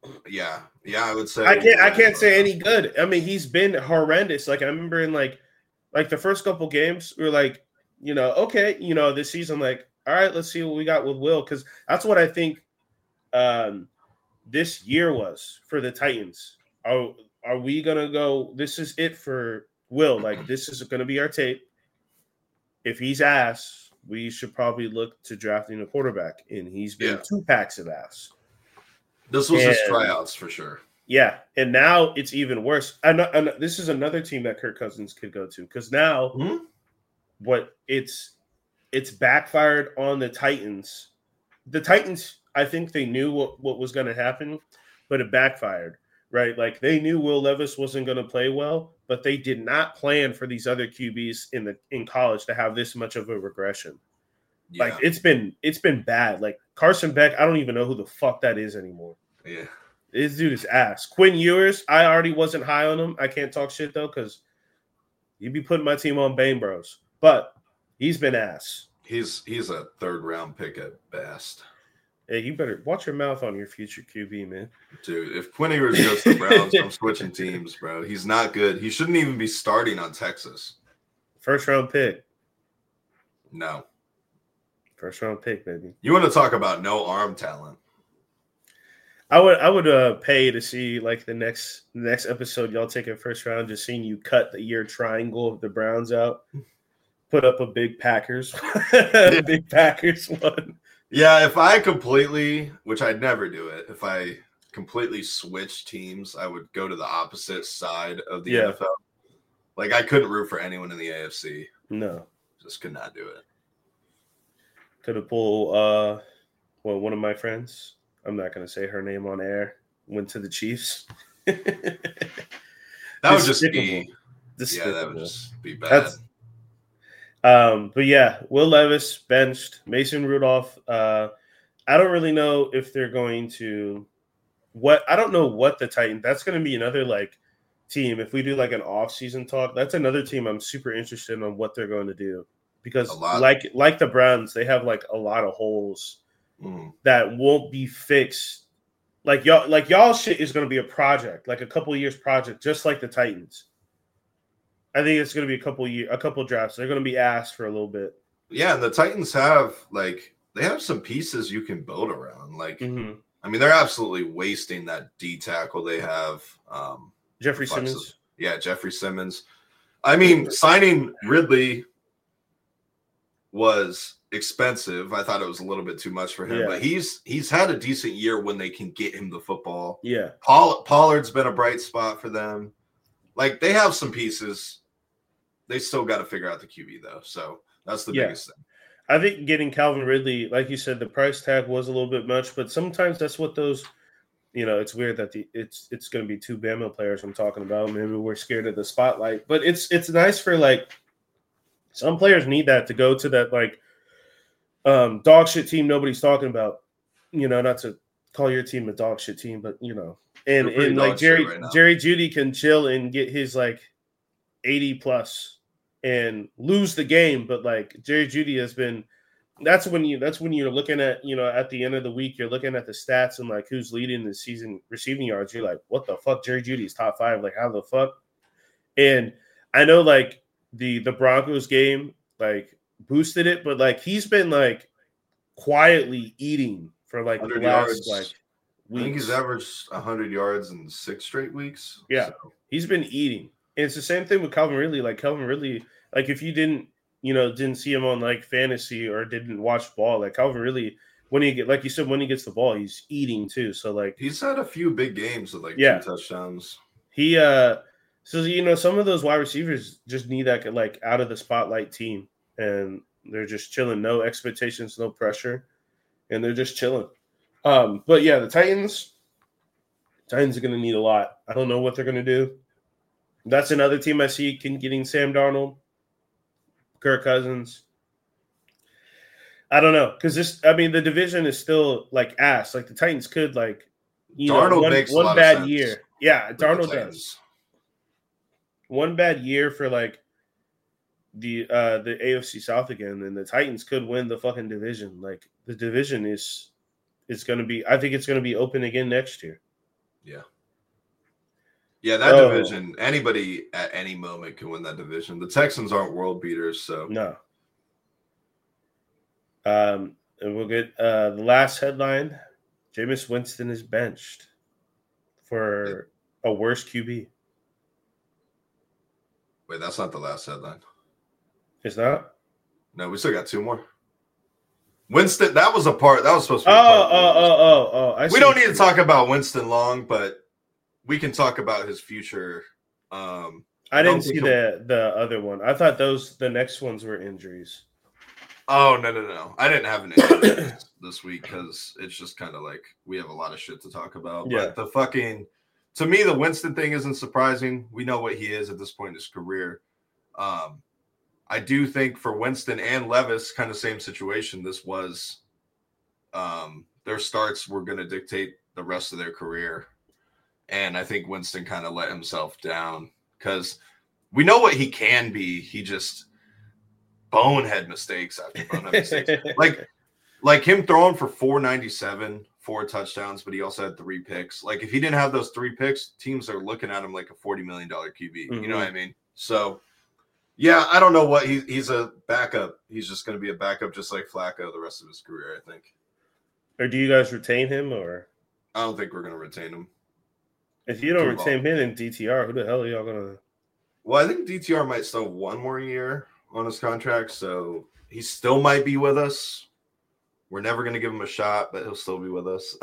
Yeah, yeah, I would say I can't I can't say any good. I mean, he's been horrendous. Like I remember in like like the first couple games, we were like, you know, okay, you know, this season, like, all right, let's see what we got with Will, because that's what I think um this year was for the Titans. Are are we gonna go? This is it for Will. Like this is gonna be our tape. If he's ass, we should probably look to drafting a quarterback, and he's been Yeah. two packs of ass. This was And- his tryouts for sure. Yeah, and now it's even worse. And, and this is another team that Kirk Cousins could go to, because now Mhm. what it's it's backfired on the Titans. The Titans, I think they knew what, what was going to happen, but it backfired, right? Like they knew Will Levis wasn't going to play well, but they did not plan for these other Q Bs in the in college to have this much of a regression. Yeah. Like it's been it's been bad. Like Carson Beck, I don't even know who the fuck that is anymore. Yeah. This dude is ass. Quinn Ewers, I already wasn't high on him. I can't talk shit though, because you'd be putting my team on Bane Bros. But he's been ass. He's he's a third round pick at best. Hey, you better watch your mouth on your future Q B, man. Dude, if Quinn Ewers goes to the Browns, I'm switching teams, bro. He's not good. He shouldn't even be starting on Texas. First round pick. No. First round pick, baby. You want to talk about no arm talent? I would I would uh, pay to see like the next the next episode y'all taking first round, just seeing you cut the year triangle of the Browns out, put up a big Packers, big Packers one. Yeah, if I completely, which I'd never do it, if I completely switch teams, I would go to the opposite side of the Yeah. N F L. Like I couldn't root for anyone in the A F C. No, Just could not do it. could have pulled uh, well one of my friends. I'm not going to say her name on air. Went to the Chiefs. That would just Despicable. be, yeah, Despicable. that would just be bad. That's um, but yeah, Will Levis benched, Mason Rudolph. Uh, I don't really know if they're going to what I don't know what the Titans. That's going to be another like team. If we do like an off-season talk, that's another team I'm super interested in what they're going to do, because A lot. like like the Browns, they have like a lot of holes Mm. that won't be fixed. Like y'all, like y'all shit is going to be a project, like a couple of years project, just like the Titans. I think it's going to be a couple year, a couple drafts. They're going to be asked for a little bit. Yeah, and the Titans have like they have some pieces you can build around. Like, Mm-hmm. I mean, they're absolutely wasting that D tackle they have. Um, Jeffrey Fuck, Simmons. yeah, Jeffrey Simmons. I mean, signing Ridley was expensive. I thought it was a little bit too much for him, Yeah. but he's he's had a decent year when they can get him the football. Yeah, Poll- Pollard's been a bright spot for them. Like they have some pieces. They still got to figure out the Q B though. So that's the Yeah. biggest thing. I think getting Calvin Ridley, like you said, the price tag was a little bit much, but sometimes that's what those. You know, it's weird that the it's it's going to be two Bama players I'm talking about. Maybe we're scared of the spotlight, but it's it's nice for like some players need that to go to that like um, dog shit team nobody's talking about. You know, not to call your team a dog shit team, but you know, and They're pretty and like dog shit Jerry right now. Jerry Judy can chill and get his like eighty plus and lose the game, but like Jerry Judy has been. That's when you. That's when you're looking at, you know, at the end of the week, you're looking at the stats and like who's leading the season receiving yards. You're like, what the fuck? Jerry Judy's top five. Like, how the fuck? And I know like the the Broncos game like boosted it, but like he's been like quietly eating for like the one hundred last yards. like I think weeks. he's averaged one hundred yards in six straight weeks. Yeah. So, He's been eating. And it's the same thing with Calvin Ridley. Like Calvin Ridley, like if you didn't, you know, didn't see him on like fantasy or didn't watch ball, like Calvin Ridley, when he get like you said, when he gets the ball, he's eating too. So like he's had a few big games with like Yeah. two touchdowns. he uh so you know, some of those wide receivers just need that like out of the spotlight team, and they're just chilling, no expectations, no pressure, and they're just chilling. Um, but yeah, the Titans, Titans are gonna need a lot. I don't know what they're gonna do. That's another team I see can getting Sam Darnold, Kirk Cousins. I don't know, because this, I mean, the division is still like ass. Like the Titans could like, you Darnold know, one, makes a one lot of bad sense year. Yeah, with the Darnold Titans. does. One bad year for like the uh the A F C South again, and the Titans could win the fucking division. Like the division is is going to be. I think it's going to be open again next year. Yeah. Yeah, that oh, division, anybody at any moment can win that division. The Texans aren't world beaters, so. No. Um, and we'll get uh, the last headline. Jameis Winston is benched for a worse Q B. Wait, that's not the last headline. It's not? No, we still got two more. Winston, that was a part. That was supposed to be oh, a part. Oh, oh, oh, oh. I we don't need to talk about Winston long, but we can talk about his future. Um, I, I didn't see the, the other one. I thought those the next ones were injuries. Oh, no, no, no. I didn't have an injury this, this week because it's just kind of like we have a lot of shit to talk about. Yeah. But the fucking, to me, the Winston thing isn't surprising. We know what he is at this point in his career. Um, I do think for Winston and Levis, kind of same situation. This was um, their starts were going to dictate the rest of their career. And I think Winston kind of let himself down because we know what he can be. He just bonehead mistakes after bonehead mistakes. Like, like him throwing for four ninety-seven, four touchdowns, but he also had three picks. Like if he didn't have those three picks, teams are looking at him like a forty million dollars Q B. Mm-hmm. You know what I mean? So, yeah, I don't know what he, he's a backup. He's just going to be a backup just like Flacco the rest of his career, I think. Or do you guys retain him? Or I don't think we're going to retain him. If you don't Too retain long. him in D T R, who the hell are y'all going to? Well, I think D T R might still have one more year on his contract, so he still might be with us. We're never going to give him a shot, but he'll still be with us.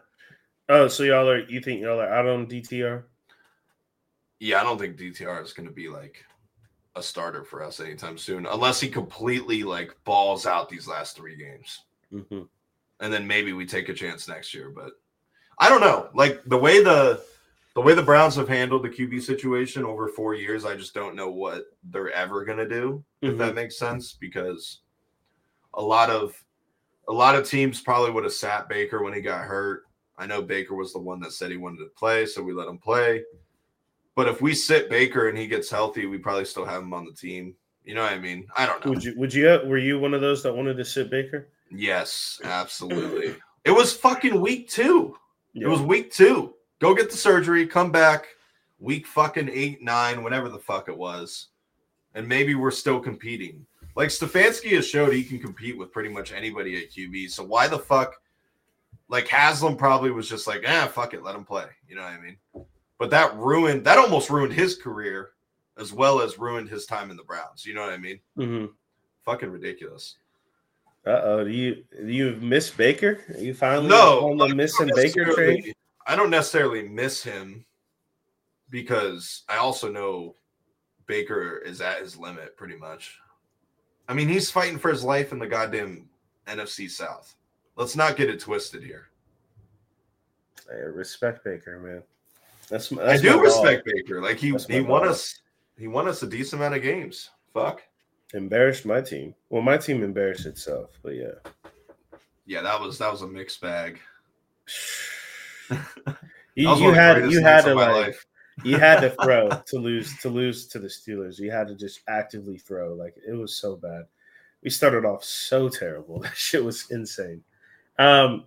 Oh, so y'all are, you think y'all are out on D T R? Yeah, I don't think D T R is going to be like a starter for us anytime soon, unless he completely like balls out these last three games. Mm-hmm. And then maybe we take a chance next year, but I don't know. Like the way the the way the Browns have handled the Q B situation over four years, I just don't know what they're ever going to do, mm-hmm. if that makes sense, because a lot of a lot of teams probably would have sat Baker when he got hurt. I know Baker was the one that said he wanted to play, so we let him play. But if we sit Baker and he gets healthy, we probably still have him on the team. You know what I mean? I don't know. Would you? Would you? Were you one of those that wanted to sit Baker? Yes, absolutely. It was fucking week two. Yeah. It was week two. Go get the surgery, come back week fucking eight, nine, whatever the fuck it was. And maybe we're still competing. Like Stefanski has showed he can compete with pretty much anybody at Q B. So why the fuck? Like Haslam probably was just like, ah, fuck it, let him play. You know what I mean? But that ruined, that almost ruined his career as well as ruined his time in the Browns. You know what I mean? Mm-hmm. Fucking ridiculous. Uh-oh. Do you, do you miss Baker? Are you finally no, on the missing Baker train? I don't necessarily miss him because I also know Baker is at his limit pretty much. I mean, he's fighting for his life in the goddamn N F C South. Let's not get it twisted here. I respect Baker, man. That's, that's I do respect dog. Baker. Like he, he won dog. us he won us a decent amount of games. Fuck. Embarrassed my team. Well, my team embarrassed itself, but yeah. Yeah, that was that was a mixed bag. you you had you had to like life. you had to throw to lose to lose to the Steelers. You had to just actively throw. Like it was so bad. We started off so terrible. That shit was insane. Um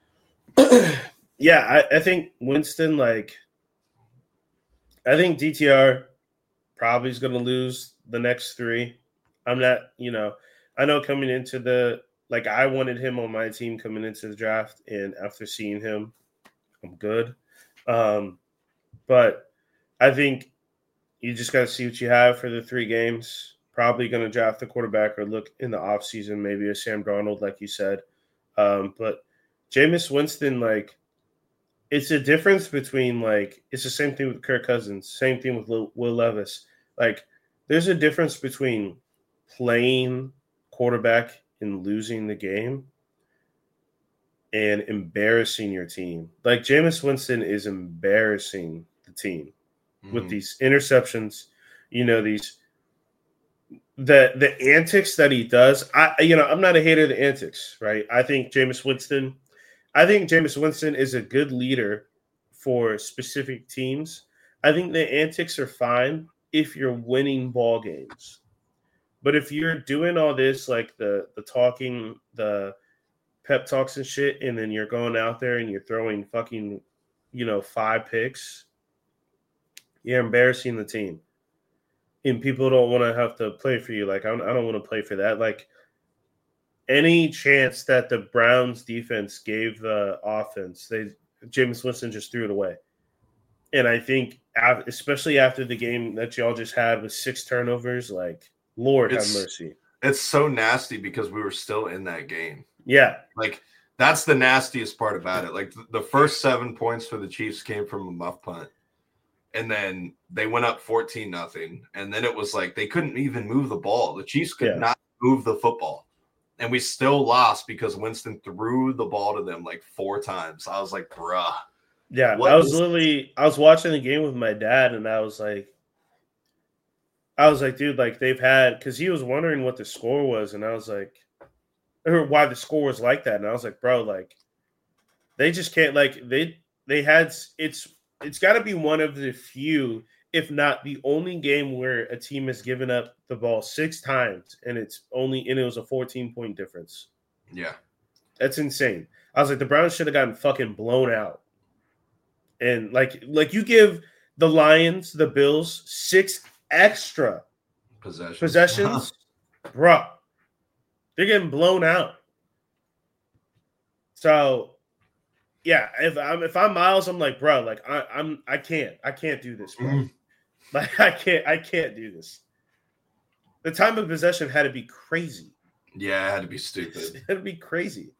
yeah, I, I think Winston, like I think D T R probably is gonna lose the next three. I'm not, you know, I know coming into the like I wanted him on my team coming into the draft, and after seeing him, I'm good. Um, but I think you just got to see what you have for the three games. Probably going to draft the quarterback or look in the offseason, maybe a Sam Darnold, like you said. Um, but Jameis Winston, like, it's a difference between, like, it's the same thing with Kirk Cousins, same thing with Will, Will Levis. Like, there's a difference between playing quarterback and losing the game and embarrassing your team. Like Jameis Winston is embarrassing the team mm-hmm. with these interceptions, you know, these the the antics that he does. I you know, I'm not a hater of the antics, right? I think Jameis Winston, I think Jameis Winston is a good leader for specific teams. I think the antics are fine if you're winning ball games. But if you're doing all this, like the the talking, the pep talks and shit, and then you're going out there and you're throwing fucking you know, five picks, you're embarrassing the team. And people don't want to have to play for you. Like, I don't, I don't want to play for that. Like, any chance that the Browns defense gave the offense, they Jameis Winston just threw it away. And I think, especially after the game that y'all just had with six turnovers, like, Lord it's, have mercy. It's so nasty because we were still in that game. Yeah. Like, that's the nastiest part about it. Like, the first seven points for the Chiefs came from a muff punt. And then they went up fourteen nothing. And then it was like they couldn't even move the ball. The Chiefs could yeah. not move the football. And we still lost because Winston threw the ball to them like four times. I was like, bruh. Yeah, I was is- literally – I was watching the game with my dad, and I was like – I was like, dude, like they've had – because he was wondering what the score was, and I was like – or why the score was like that. And I was like, bro, like they just can't – like they they had – it's – It's got to be one of the few, if not the only game where a team has given up the ball six times and it's only and it was a fourteen point difference. Yeah, that's insane. I was like, the Browns should have gotten fucking blown out. And like, like you give the Lions, the Bills, six extra possessions, possessions, bro, they're getting blown out. So. Yeah, if I'm if I'm Miles, I'm like, bro, like I, I'm I can't I can't do this, bro. Mm. Like I can't I can't do this. The time of possession had to be crazy. Yeah, it had to be stupid. It had to be crazy.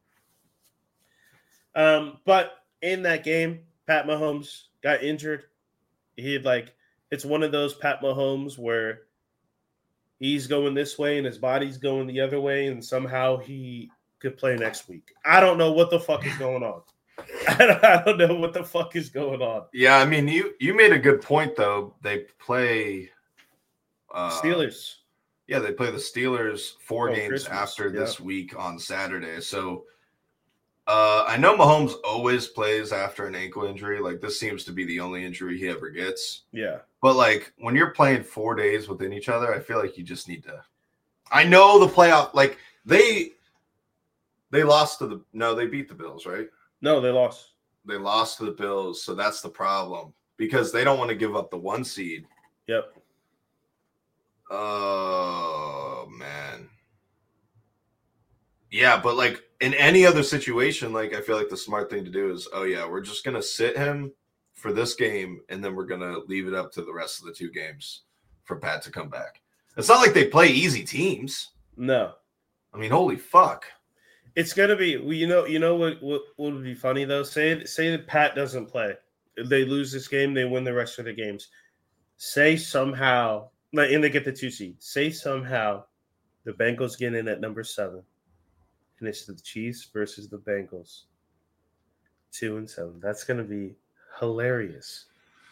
Um, but in that game, Pat Mahomes got injured. He had like it's one of those Pat Mahomes where he's going this way and his body's going the other way, and somehow he could play next week. I don't know what the fuck is going on. I don't, I don't know what the fuck is going on. Yeah, I mean, you you made a good point though. They play uh, Steelers. Yeah, they play the Steelers four oh, games Christmas. after yeah. this week on Saturday. So uh, I know Mahomes always plays after an ankle injury. Like this seems to be the only injury he ever gets. Yeah. But like when you're playing four days within each other, I feel like you just need to. I know the playoff. Like they they lost to the no, they beat the Bills, right? No, they lost. They lost to the Bills, so that's the problem because they don't want to give up the one seed. Yep. Oh, man. Yeah, but like in any other situation, like I feel like the smart thing to do is, oh yeah, we're just going to sit him for this game and then we're going to leave it up to the rest of the two games for Pat to come back. It's not like they play easy teams. No. I mean, holy fuck. It's gonna be, you know, you know what, what? What would be funny though? Say, say that Pat doesn't play, they lose this game, they win the rest of the games. Say somehow, and they get the two seed. Say somehow, the Bengals get in at number seven, and it's the Chiefs versus the Bengals, two and seven. That's gonna be hilarious.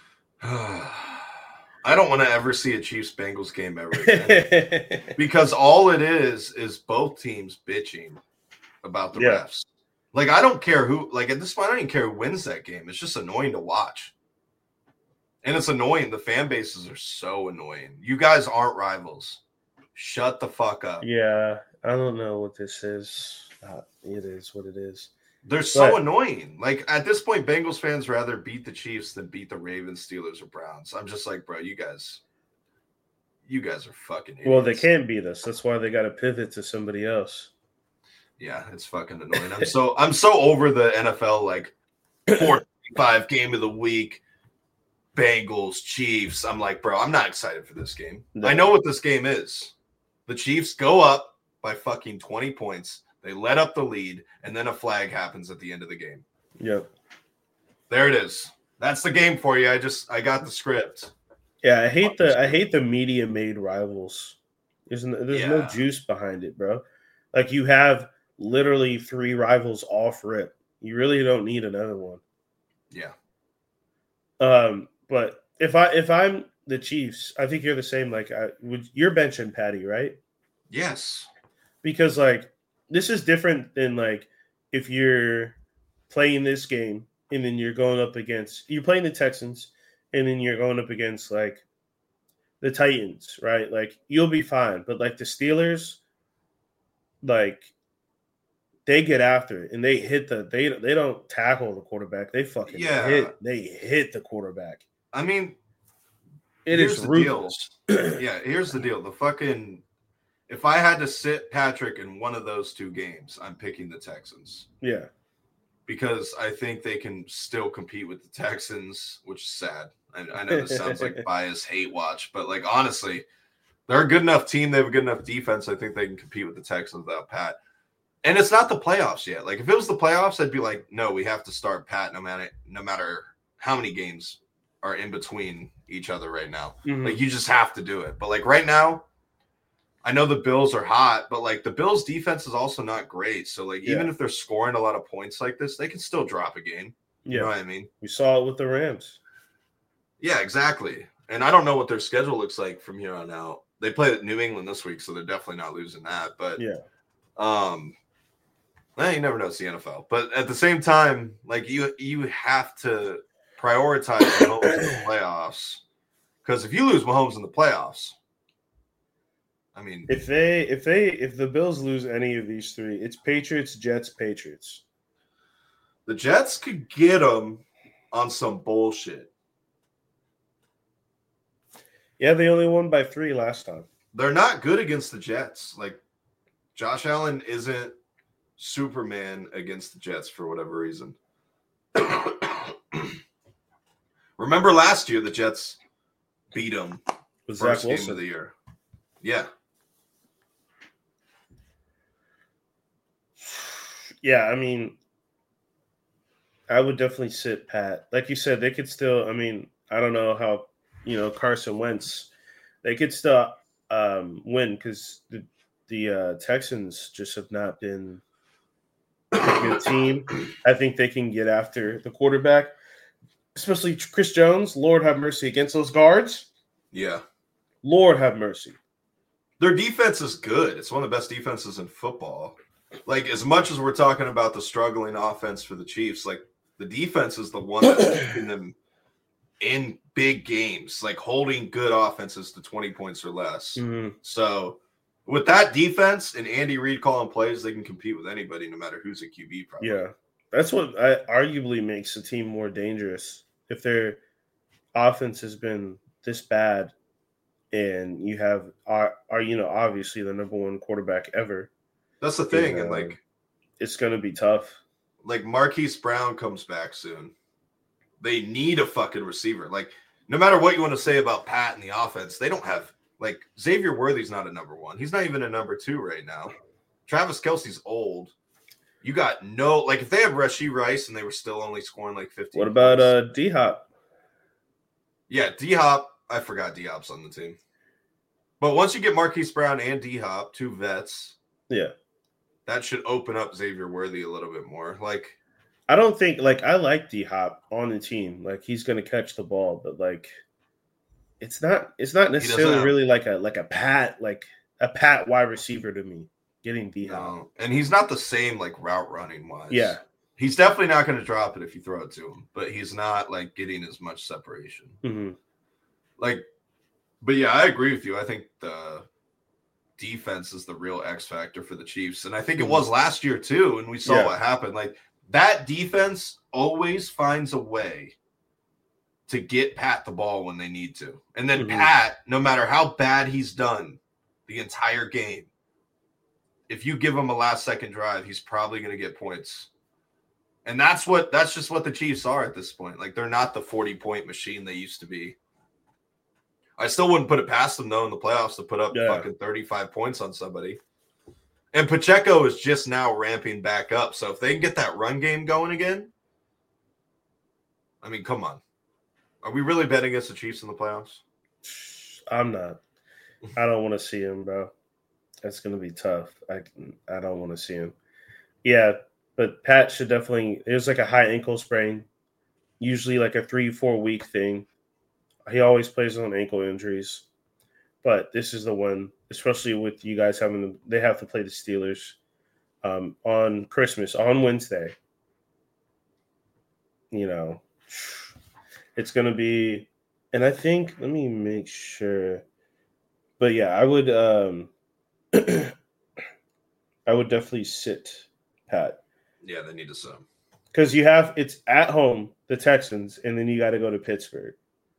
I don't want to ever see a Chiefs Bengals game ever again because all it is is both teams bitching about the yeah. refs. Like, I don't care who, like, at this point, I don't even care who wins that game. It's just annoying to watch. And it's annoying. The fan bases are so annoying. You guys aren't rivals. Shut the fuck up. Yeah, I don't know what this is. Uh, it is what it is. They're so but, annoying. Like, at this point, Bengals fans rather beat the Chiefs than beat the Ravens, Steelers, or Browns. I'm just like, bro, you guys, you guys are fucking idiots. Well, they can't beat us. That's why they got to pivot to somebody else. Yeah, it's fucking annoying. I'm so I'm so over the N F L like four five game of the week, Bengals, Chiefs. I'm like, bro, I'm not excited for this game. No. I know what this game is. The Chiefs go up by fucking twenty points. They let up the lead, and then a flag happens at the end of the game. Yep. There it is. That's the game for you. I just I got the script. Yeah, I hate the I hate the media made rivals. There's no, there's Yeah. no juice behind it, bro. Like you have literally three rivals off rip. You really don't need another one. Yeah. Um, but if I if I'm the Chiefs, I think you're the same. Like, I would you're benching Patty, right? Yes. Because like this is different than like if you're playing this game and then you're going up against you're playing the Texans and then you're going up against like the Titans, right? Like you'll be fine, but like the Steelers, like they get after it and they hit the they they don't tackle the quarterback. They fucking Yeah. hit they hit the quarterback. I mean, It here's is the ruthless. deal. Yeah, here's the deal. The fucking if I had to sit Patrick in one of those two games, I'm picking the Texans. Yeah. Because I think they can still compete with the Texans, which is sad. I, I know this sounds like bias hate watch, but like honestly, they're a good enough team. They have a good enough defense. I think they can compete with the Texans without Pat. And it's not the playoffs yet. Like if it was the playoffs, I'd be like, no, we have to start Pat no matter no matter how many games are in between each other right now. Mhm. Like you just have to do it. But like right now, I know the Bills are hot, but like the Bills defense is also not great. So like Yeah. even if they're scoring a lot of points like this, they can still drop a game. You know Yeah. what I mean? We saw it with the Rams. Yeah, exactly. And I don't know what their schedule looks like from here on out. They play at New England this week, so they're definitely not losing that. But Yeah. um eh, you never know, it's the N F L. But at the same time, like you you have to prioritize Mahomes in the playoffs. Because if you lose Mahomes in the playoffs, I mean, If they if they if the Bills lose any of these three, it's Patriots, Jets, Patriots. the Jets could get them on some bullshit. Yeah, they only won by three last time. They're not good against the Jets. Like Josh Allen isn't Superman against the Jets for whatever reason. Remember last year the Jets beat them With first Zach game Wilson. of the year. Yeah. Yeah, I mean, I would definitely sit Pat. Like you said, they could still. I mean, I don't know how you know Carson Wentz. They could still um, win because the the uh, Texans just have not been a good team. I think they can get after the quarterback, especially Chris Jones. Lord have mercy against those guards. Yeah. Lord have mercy. Their defense is good. It's one of the best defenses in football. Like, as much as we're talking about the struggling offense for the Chiefs, like, the defense is the one that's keeping them in big games, like holding good offenses to twenty points or less. Mm-hmm. So, with that defense and Andy Reid calling plays, they can compete with anybody, no matter who's a Q B, probably. Yeah. That's what I, arguably makes the team more dangerous. If their offense has been this bad and you have, are, are you know, obviously the number one quarterback ever. That's the thing. And, and uh, like, it's going to be tough. Like, Marquise Brown comes back soon. They need a fucking receiver. Like, no matter what you want to say about Pat and the offense, they don't have, like, Xavier Worthy's not a number one. He's not even a number two right now. Travis Kelce's old. You got no, like, if they had Rashee Rice and they were still only scoring like fifteen. What about points, uh, D-Hop? Yeah, D-Hop. I forgot D-Hop's on the team. But once you get Marquise Brown and D-Hop, two vets, Yeah. that should open up Xavier Worthy a little bit more. Like, I don't think, like, I like D-Hop on the team. Like, he's going to catch the ball, but, like, it's not it's not necessarily have- really like a like a Pat, like a Pat wide receiver to me, getting D-Hop. no. And he's not the same, like, route running wise. Yeah. He's definitely not going to drop it if you throw it to him, but he's not, like, getting as much separation. Mm-hmm. Like, but yeah, I agree with you. I think the defense is the real X factor for the Chiefs. And I think it was last year too. And we saw Yeah. what happened. Like, that defense always finds a way to get Pat the ball when they need to. And then Mhm. Pat, no matter how bad he's done the entire game, if you give him a last second drive, he's probably going to get points. And that's what that's just what the Chiefs are at this point. Like, they're not the forty point machine they used to be. I still wouldn't put it past them, though, in the playoffs to put up Yeah. fucking thirty-five points on somebody. And Pacheco is just now ramping back up. So if they can get that run game going again, I mean, come on. Are we really betting against the Chiefs in the playoffs? I'm not. I don't want to see him, bro. That's going to be tough. I I don't want to see him. Yeah, but Pat should definitely – there's like a high ankle sprain, usually like a three, four-week thing. He always plays on ankle injuries. But this is the one, especially with you guys having to – they have to play the Steelers um, on Christmas, on Wednesday. You know, it's going to be – and I think – let me make sure. But, yeah, I would um, – I would definitely sit Pat. Yeah, they need to sub. Because you have it's at home, the Texans, and then you got to go to Pittsburgh.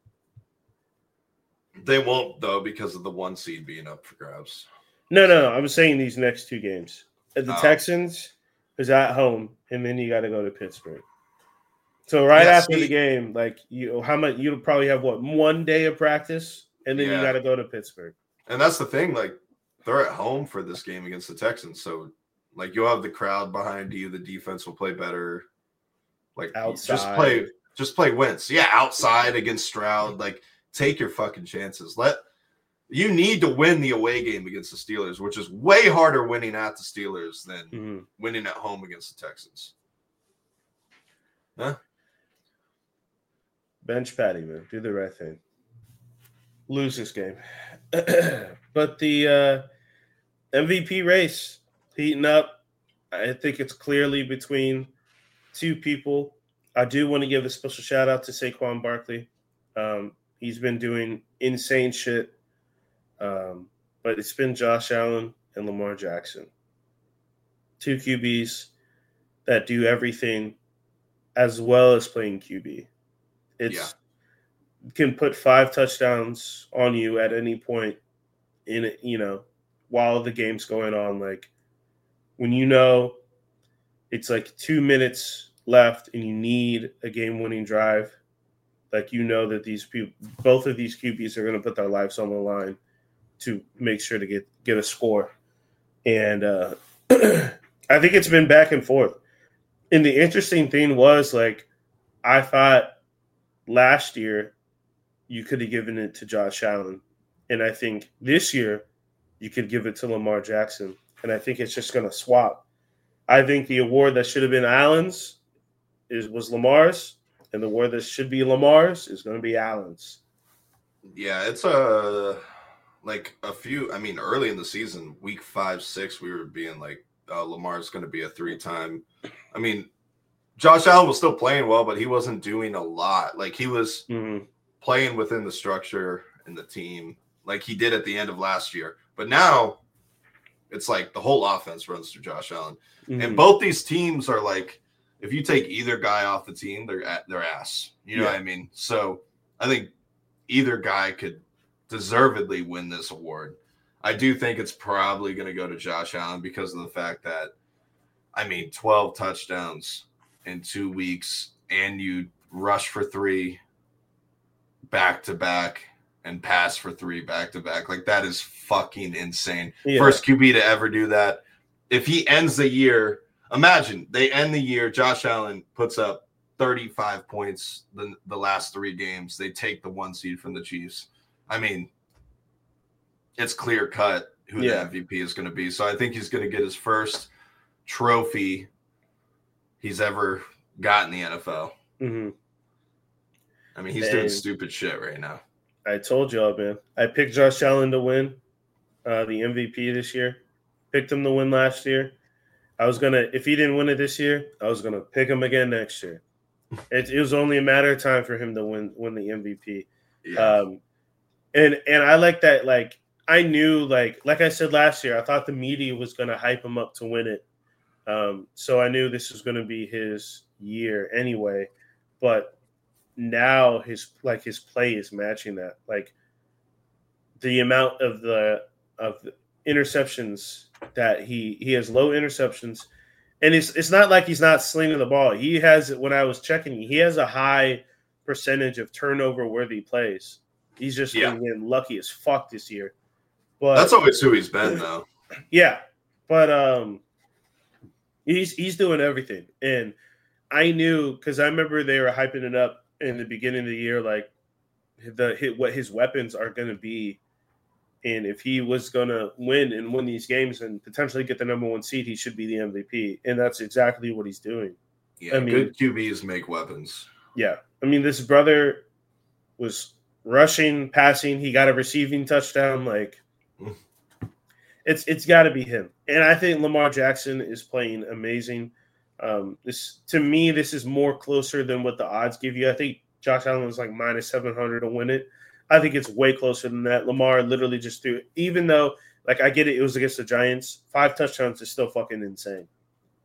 They won't though because of the one seed being up for grabs. No, no, no. I'm saying these next two games. The Oh. Texans is at home, and then you got to go to Pittsburgh. So right Yeah, after see- the game, like you, how much you'll probably have what one day of practice, and then Yeah. you got to go to Pittsburgh. And that's the thing, like they're at home for this game against the Texans, so like you'll have the crowd behind you. The defense will play better. Like Outside. just play, just play Wentz. Yeah, outside against Stroud. Like take your fucking chances. Let you need to win the away game against the Steelers, which is way harder winning at the Steelers than Mm-hmm. winning at home against the Texans. Huh? Bench Patty, man. Do the right thing. Lose this game. But the uh, M V P race heating up. I think it's clearly between two people. I do want to give a special shout out to Saquon Barkley. Um, he's been doing insane shit. Um, but it's been Josh Allen and Lamar Jackson. Two Q Bs that do everything as well as playing Q B. It's Yeah. can put five touchdowns on you at any point in it, you know, while the game's going on. Like when you know it's like two minutes left and you need a game-winning drive, like you know that these people, both of these Q Bs are going to put their lives on the line to make sure to get get a score. And uh, I think it's been back and forth. And the interesting thing was, like, I thought last year you could have given it to Josh Allen. And I think this year you could give it to Lamar Jackson. And I think it's just going to swap. I think the award that should have been Allen's is was Lamar's. And the award that should be Lamar's is going to be Allen's. Yeah, it's a like a few. I mean, early in the season, week five, six, we were being like, uh, Lamar's going to be a three-time. I mean, Josh Allen was still playing well, but he wasn't doing a lot. Like he was Mm-hmm. playing within the structure and the team, like he did at the end of last year. But now it's like the whole offense runs through Josh Allen, Mm-hmm. and both these teams are like, if you take either guy off the team, they're at their ass. You know Yeah. what I mean? So I think either guy could deservedly win this award. I do think it's probably going to go to Josh Allen because of the fact that, I mean, twelve touchdowns in two weeks and you rush for three back to back and pass for three back to back. Like that is fucking insane. Yeah. First Q B to ever do that. If he ends the year, imagine they end the year, Josh Allen puts up thirty-five points the, the last three games. They take the one seed from the Chiefs. I mean, it's clear cut who Yeah. the M V P is going to be. So I think he's going to get his first trophy he's ever got in the N F L. Mm-hmm. I mean, he's And- doing stupid shit right now. I told y'all, man. I picked Josh Allen to win uh, the M V P this year. Picked him to win last year. I was gonna, if he didn't win it this year, I was gonna pick him again next year. It, it was only a matter of time for him to win win the M V P. Yeah. Um, and and I like that. Like I knew, like like I said last year, I thought the media was gonna hype him up to win it. Um, so I knew this was gonna be his year anyway. But now his like his play is matching that. Like the amount of the of the interceptions that he he has low interceptions, and it's it's not like he's not slinging the ball. He has, when I was checking, he has a high percentage of turnover worthy plays. He's just Yeah. been getting lucky as fuck this year. But That's always who he's been, though. yeah, but um, he's he's doing everything, and I knew because I remember they were hyping it up in the beginning of the year, like the hit what his weapons are going to be, and if he was going to win and win these games and potentially get the number one seed, he should be the M V P, and that's exactly what he's doing. Yeah, I mean- good Q Bs make weapons. Yeah, I mean, this brother was rushing, passing. He got a receiving touchdown. Like, Mm. it's it's got to be him. And I think Lamar Jackson is playing amazing. Um, this to me, this is more closer than what the odds give you. I think Josh Allen was like minus seven hundred to win it. I think it's way closer than that. Lamar literally just threw it. Even though, like, I get it, it was against the Giants. Five touchdowns is still fucking insane.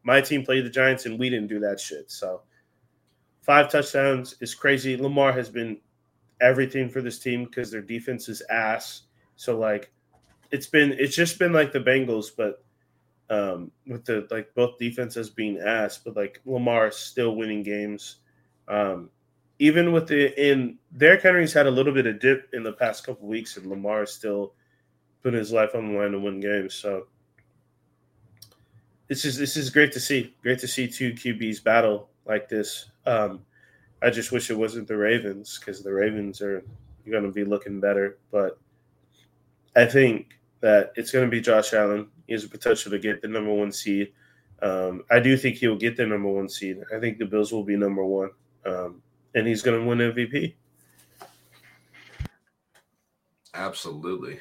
my team played the Giants, and we didn't do that shit. So five touchdowns is crazy. Lamar has been everything for this team because their defense is ass. So like, it's been it's just been like the Bengals, but um, with the like both defenses being ass, but like Lamar is still winning games. Um, even with the in Derrick Henry's had a little bit of dip in the past couple of weeks, and Lamar is still putting his life on the line to win games. So this is this is great to see. Great to see two Q Bs battle like this. Um, I just wish it wasn't the Ravens because the Ravens are going to be looking better. But I think that it's going to be Josh Allen. He has the potential to get the number one seed. Um, I do think he'll get the number one seed. I think the Bills will be number one, um, and he's going to win M V P. Absolutely.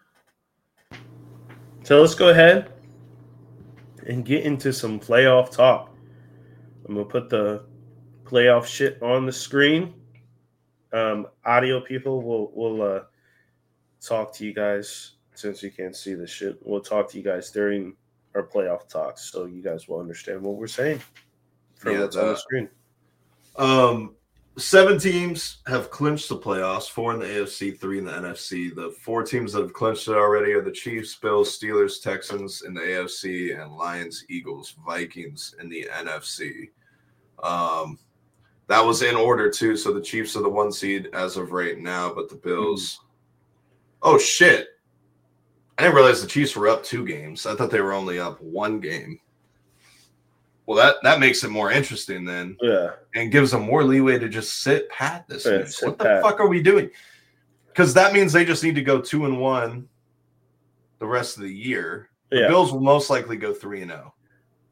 So let's go ahead and get into some playoff talk. I'm going to put the playoff shit on the screen. Um, audio people will will uh, talk to you guys since you can't see this shit. We'll talk to you guys during our playoff talks, so you guys will understand what we're saying from Yeah, what's the, on the screen. Um, seven teams have clinched the playoffs. Four in the A F C, three in the N F C. The four teams that have clinched it already are the Chiefs, Bills, Steelers, Texans in the A F C, and Lions, Eagles, Vikings in the N F C. Um. That was in order, too. So the Chiefs are the one seed as of right now, but the Bills. Mm. Oh, shit. I didn't realize the Chiefs were up two games. I thought they were only up one game. Well, that, that makes it more interesting then. Yeah. And gives them more leeway to just sit pat this yeah, week. What the pat. fuck are we doing? Because that means they just need to go two and one the rest of the year. The yeah. Bills will most likely go three and oh.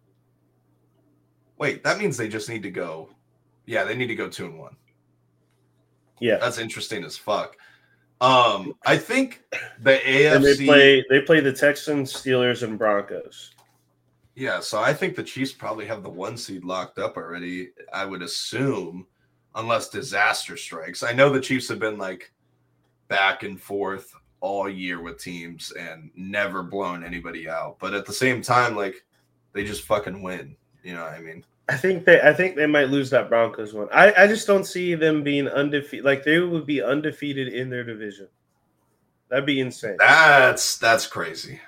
Wait, that means they just need to go. Yeah, they need to go two and one. Yeah, that's interesting as fuck. Um, I think the A F C and they play they play the Texans, Steelers, and Broncos. Yeah, so I think the Chiefs probably have the one seed locked up already. I would assume, unless disaster strikes. I know the Chiefs have been like back and forth all year with teams and never blown anybody out, but at the same time, like they just fucking win. You know what I mean? I think they I think they might lose that Broncos one. I, I just don't see them being undefeated. Like they would be undefeated in their division. That'd be insane. That's that's crazy.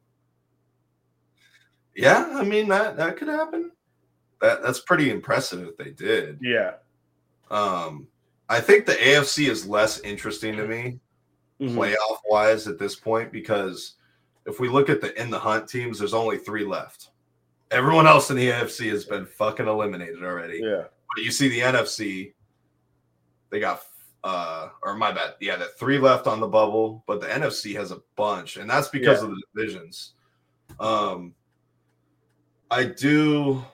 Yeah, I mean that that could happen. That that's pretty impressive if they did. Yeah. Um I think the A F C is less interesting to me mm-hmm. playoff wise at this point because if we look at the in the hunt teams, there's only three left. Everyone else in the A F C has been fucking eliminated already. Yeah. But you see the N F C, they got, uh, or my bad. Yeah, the three left on the bubble, but the N F C has a bunch, and that's because yeah. of the divisions. Um, I do,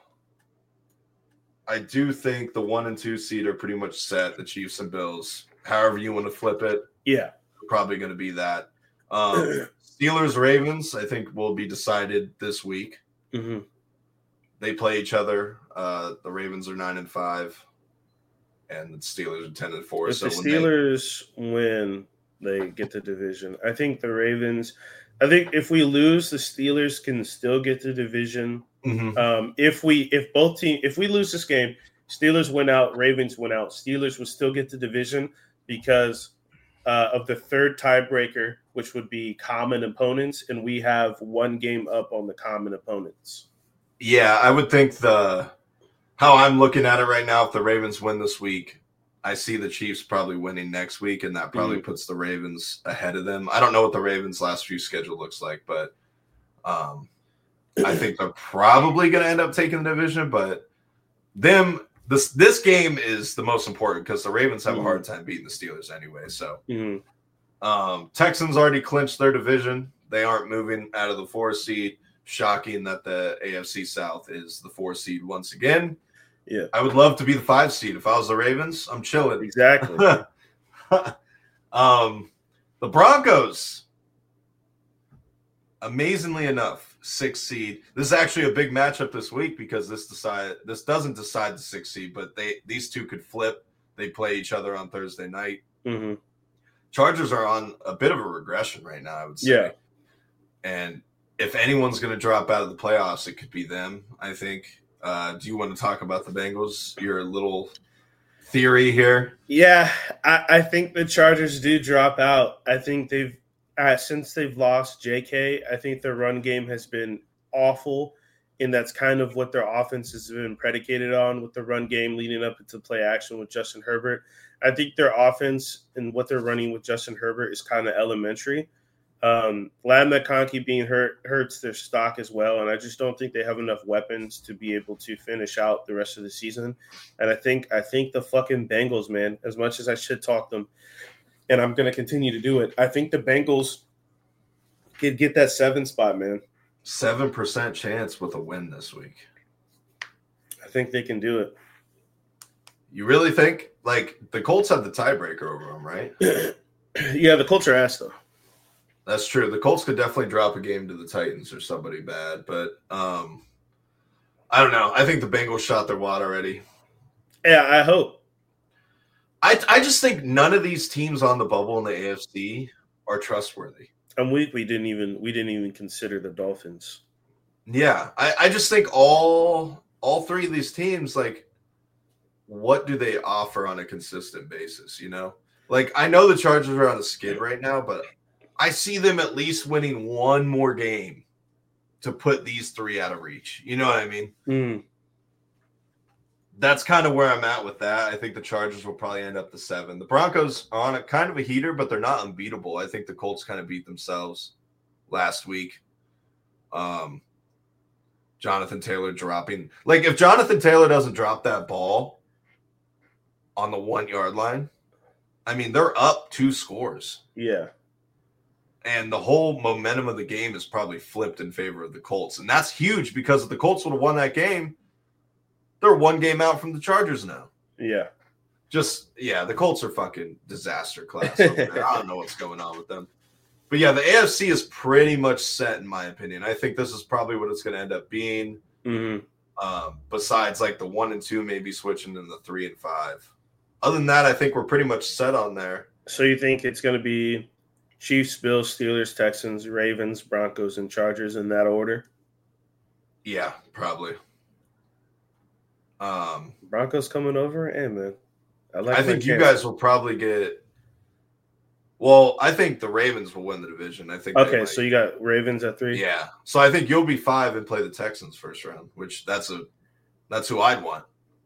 I do think the one and two seed are pretty much set, the Chiefs and Bills. However you want to flip it. Yeah. Probably going to be that. Um, Steelers, Ravens, I think will be decided this week. Mm-hmm. They play each other. Uh, the Ravens are nine and five, and the Steelers are ten and four. If so the Steelers they... win, they get the division. I think the Ravens. I think if we lose, the Steelers can still get the division. Mm-hmm. Um, if we, if both team, if we lose this game, Steelers win out, Ravens win out. Steelers will still get the division because uh, of the third tiebreaker, which would be common opponents, and we have one game up on the common opponents. Yeah, I would think the how I'm looking at it right now, if the Ravens win this week, I see the Chiefs probably winning next week, and that probably mm-hmm. puts the Ravens ahead of them. I don't know what the Ravens' last few schedule looks like, but um, I think they're probably going to end up taking the division. But them, this this game is the most important because the Ravens have mm-hmm. a hard time beating the Steelers anyway. So mm-hmm. um, Texans already clinched their division; they aren't moving out of the four seed. Shocking that the A F C South is the four seed once again. Yeah, I would love to be the five seed. If I was the Ravens, I'm chilling. Exactly. um, the Broncos, amazingly enough, six seed. This is actually a big matchup this week because this decide this doesn't decide the six seed, but they these two could flip. They play each other on Thursday night. Mm-hmm. Chargers are on a bit of a regression right now, I would say. Yeah, and if anyone's going to drop out of the playoffs, it could be them, I think. Uh, do you want to talk about the Bengals? Your little theory here? Yeah, I, I think the Chargers do drop out. I think they've uh, since they've lost J K, I think their run game has been awful, and that's kind of what their offense has been predicated on, with the run game leading up into play action with Justin Herbert. I think their offense and what they're running with Justin Herbert is kind of elementary. Um, Lad McConkey being hurt hurts their stock as well, and I just don't think they have enough weapons to be able to finish out the rest of the season. And I think I think the fucking Bengals, man, as much as I should talk them, and I'm going to continue to do it, I think the Bengals could get that seven spot, man. Seven percent chance with a win this week. I think they can do it. You really think? Like, the Colts have the tiebreaker over them, right? Yeah, the Colts are ass, though. That's true. The Colts could definitely drop a game to the Titans or somebody bad, but um, I don't know. I think the Bengals shot their wad already. Yeah, I hope. I I just think none of these teams on the bubble in the A F C are trustworthy. I'm weak. We didn't even we didn't even consider the Dolphins. Yeah, I, I just think all all three of these teams, like, what do they offer on a consistent basis? You know, like, I know the Chargers are on a skid right now, but I see them at least winning one more game to put these three out of reach. You know what I mean? Mm. That's kind of where I'm at with that. I think the Chargers will probably end up the seven. The Broncos are on a kind of a heater, but they're not unbeatable. I think the Colts kind of beat themselves last week. Um, Jonathan Taylor dropping. Like, if Jonathan Taylor doesn't drop that ball on the one-yard line, I mean, they're up two scores. Yeah. And the whole momentum of the game is probably flipped in favor of the Colts. And that's huge, because if the Colts would have won that game, they're one game out from the Chargers now. Yeah. Just, yeah, the Colts are fucking disaster class over there. I don't know what's going on with them. But, yeah, the A F C is pretty much set, in my opinion. I think this is probably what it's going to end up being. Mm-hmm. Um, besides, like, the one and two maybe switching to the three and five. Other than that, I think we're pretty much set on there. So you think it's going to be Chiefs, Bills, Steelers, Texans, Ravens, Broncos, and Chargers in that order? Yeah, probably. Um, Broncos coming over? Hey, man. I, like I think you guys will probably get – well, I think the Ravens will win the division. I think. Okay, so you got Ravens at three? Yeah. So I think you'll be five and play the Texans first round, which that's a that's who I'd want.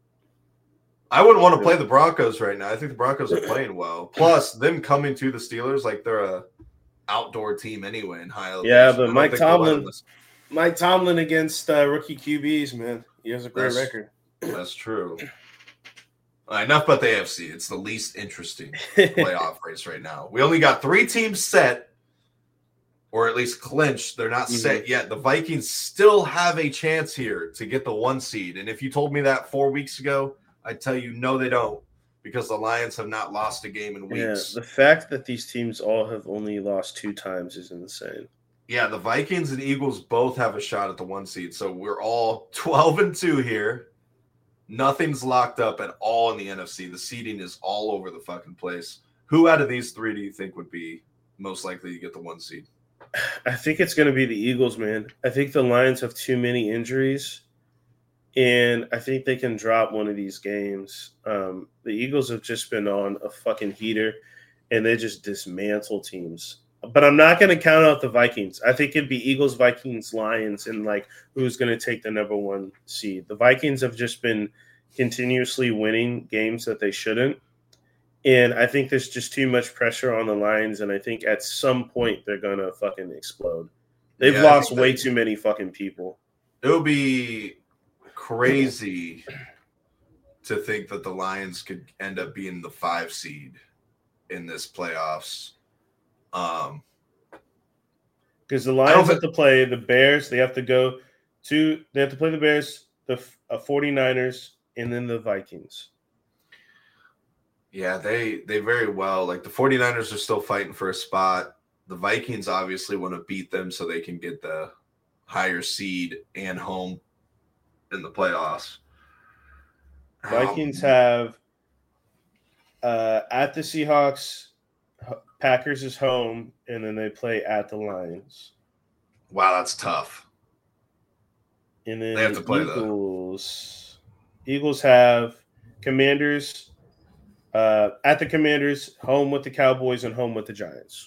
I wouldn't want to play the Broncos right now. I think the Broncos are playing well. Plus, them coming to the Steelers, like, they're a outdoor team anyway in high elevation. Yeah, but Mike Tomlin, Mike Tomlin against uh, rookie Q Bs, man. He has a great that's, record. That's true. All right, enough about the A F C. It's the least interesting playoff race right now. We only got three teams set, or at least clinched. They're not mm-hmm. set yet. The Vikings still have a chance here to get the one seed. And if you told me that four weeks ago, I'd tell you, no, they don't, because the Lions have not lost a game in weeks. Yeah, the fact that these teams all have only lost two times is insane. Yeah, the Vikings and Eagles both have a shot at the one seed. So we're all twelve and two here. Nothing's locked up at all in the N F C. The seeding is all over the fucking place. Who out of these three do you think would be most likely to get the one seed? I think it's going to be the Eagles, man. I think the Lions have too many injuries, and I think they can drop one of these games. Um, the Eagles have just been on a fucking heater, and they just dismantle teams. But I'm not going to count out the Vikings. I think it'd be Eagles, Vikings, Lions, and, like, who's going to take the number one seed. The Vikings have just been continuously winning games that they shouldn't. And I think there's just too much pressure on the Lions, and I think at some point they're going to fucking explode. They've yeah, lost way too many fucking people. It would be crazy to think that the Lions could end up being the five seed in this playoffs. Um, because the Lions have to play the Bears. They have to go to – they have to play the Bears, the uh, 49ers, and then the Vikings. Yeah, they they very well – like, the 49ers are still fighting for a spot. The Vikings obviously want to beat them so they can get the higher seed and home in the playoffs. Vikings um, have uh, at the Seahawks – Packers is home, and then they play at the Lions. Wow, that's tough. And then They have to play Eagles. The Eagles have Commanders uh, at the Commanders, home with the Cowboys, and home with the Giants.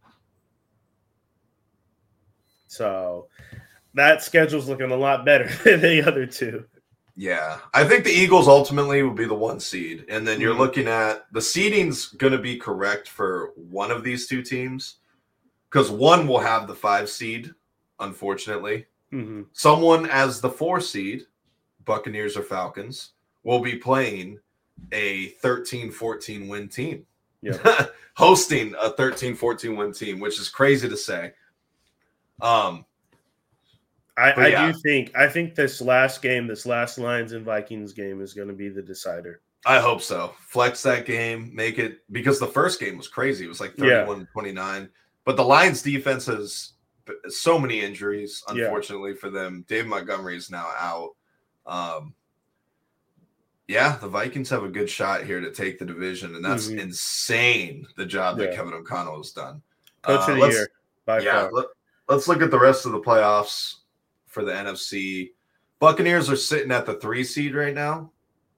So that schedule's looking a lot better than the other two. Yeah, I think the Eagles ultimately will be the one seed, and then you're Mm-hmm. looking at the seeding's going to be correct for one of these two teams because one will have the five seed, unfortunately. Mm-hmm. Someone as the four seed, Buccaneers or Falcons, will be playing a thirteen fourteen win team. Yeah. Hosting a thirteen fourteen win team, which is crazy to say. Um, I, I yeah. do think I think this last game, this last Lions and Vikings game is going to be the decider. I hope so. Flex that game, make it because the first game was crazy. It was like thirty-one to twenty-nine. But the Lions defense has so many injuries, unfortunately, yeah. for them. David Montgomery is now out. Um, yeah, the Vikings have a good shot here to take the division, and that's mm-hmm. insane, the job yeah. that Kevin O'Connell has done. Coach uh, of the year, by yeah, far. Let, let's look at the rest of the playoffs for the N F C. Buccaneers are sitting at the three seed right now.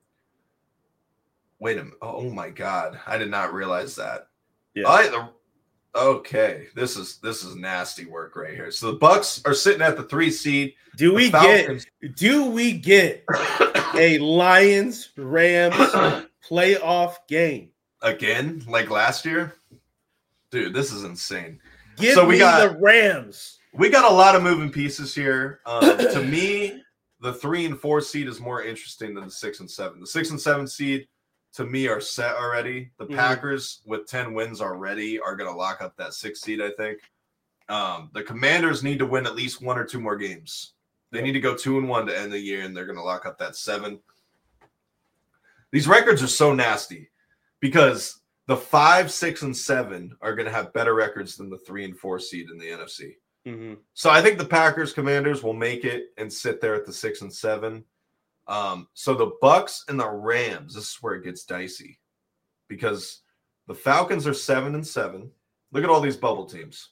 Wait a minute. Oh, my God. I did not realize that. Yeah. I, the, okay. This is this is nasty work right here. So the Bucks are sitting at the three seed. Do we Falcons, get do we get a Lions Rams playoff game? Again, like last year? Dude, this is insane. Give so we me got, the Rams. We got a lot of moving pieces here. Um, to me, the three and four seed is more interesting than the six and seven. The six and seven seed, to me, are set already. The mm-hmm. Packers, with ten wins already, are going to lock up that six seed, I think. Um, the Commanders need to win at least one or two more games. They yep. need to go two and one to end the year, and they're going to lock up that seven. These records are so nasty because the five, six, and seven are going to have better records than the three and four seed in the N F C. Mm-hmm. So I think the Packers, Commanders will make it and sit there at the six and seven. Um, so the Bucks and the Rams, this is where it gets dicey because the Falcons are seven and seven. Look at all these bubble teams.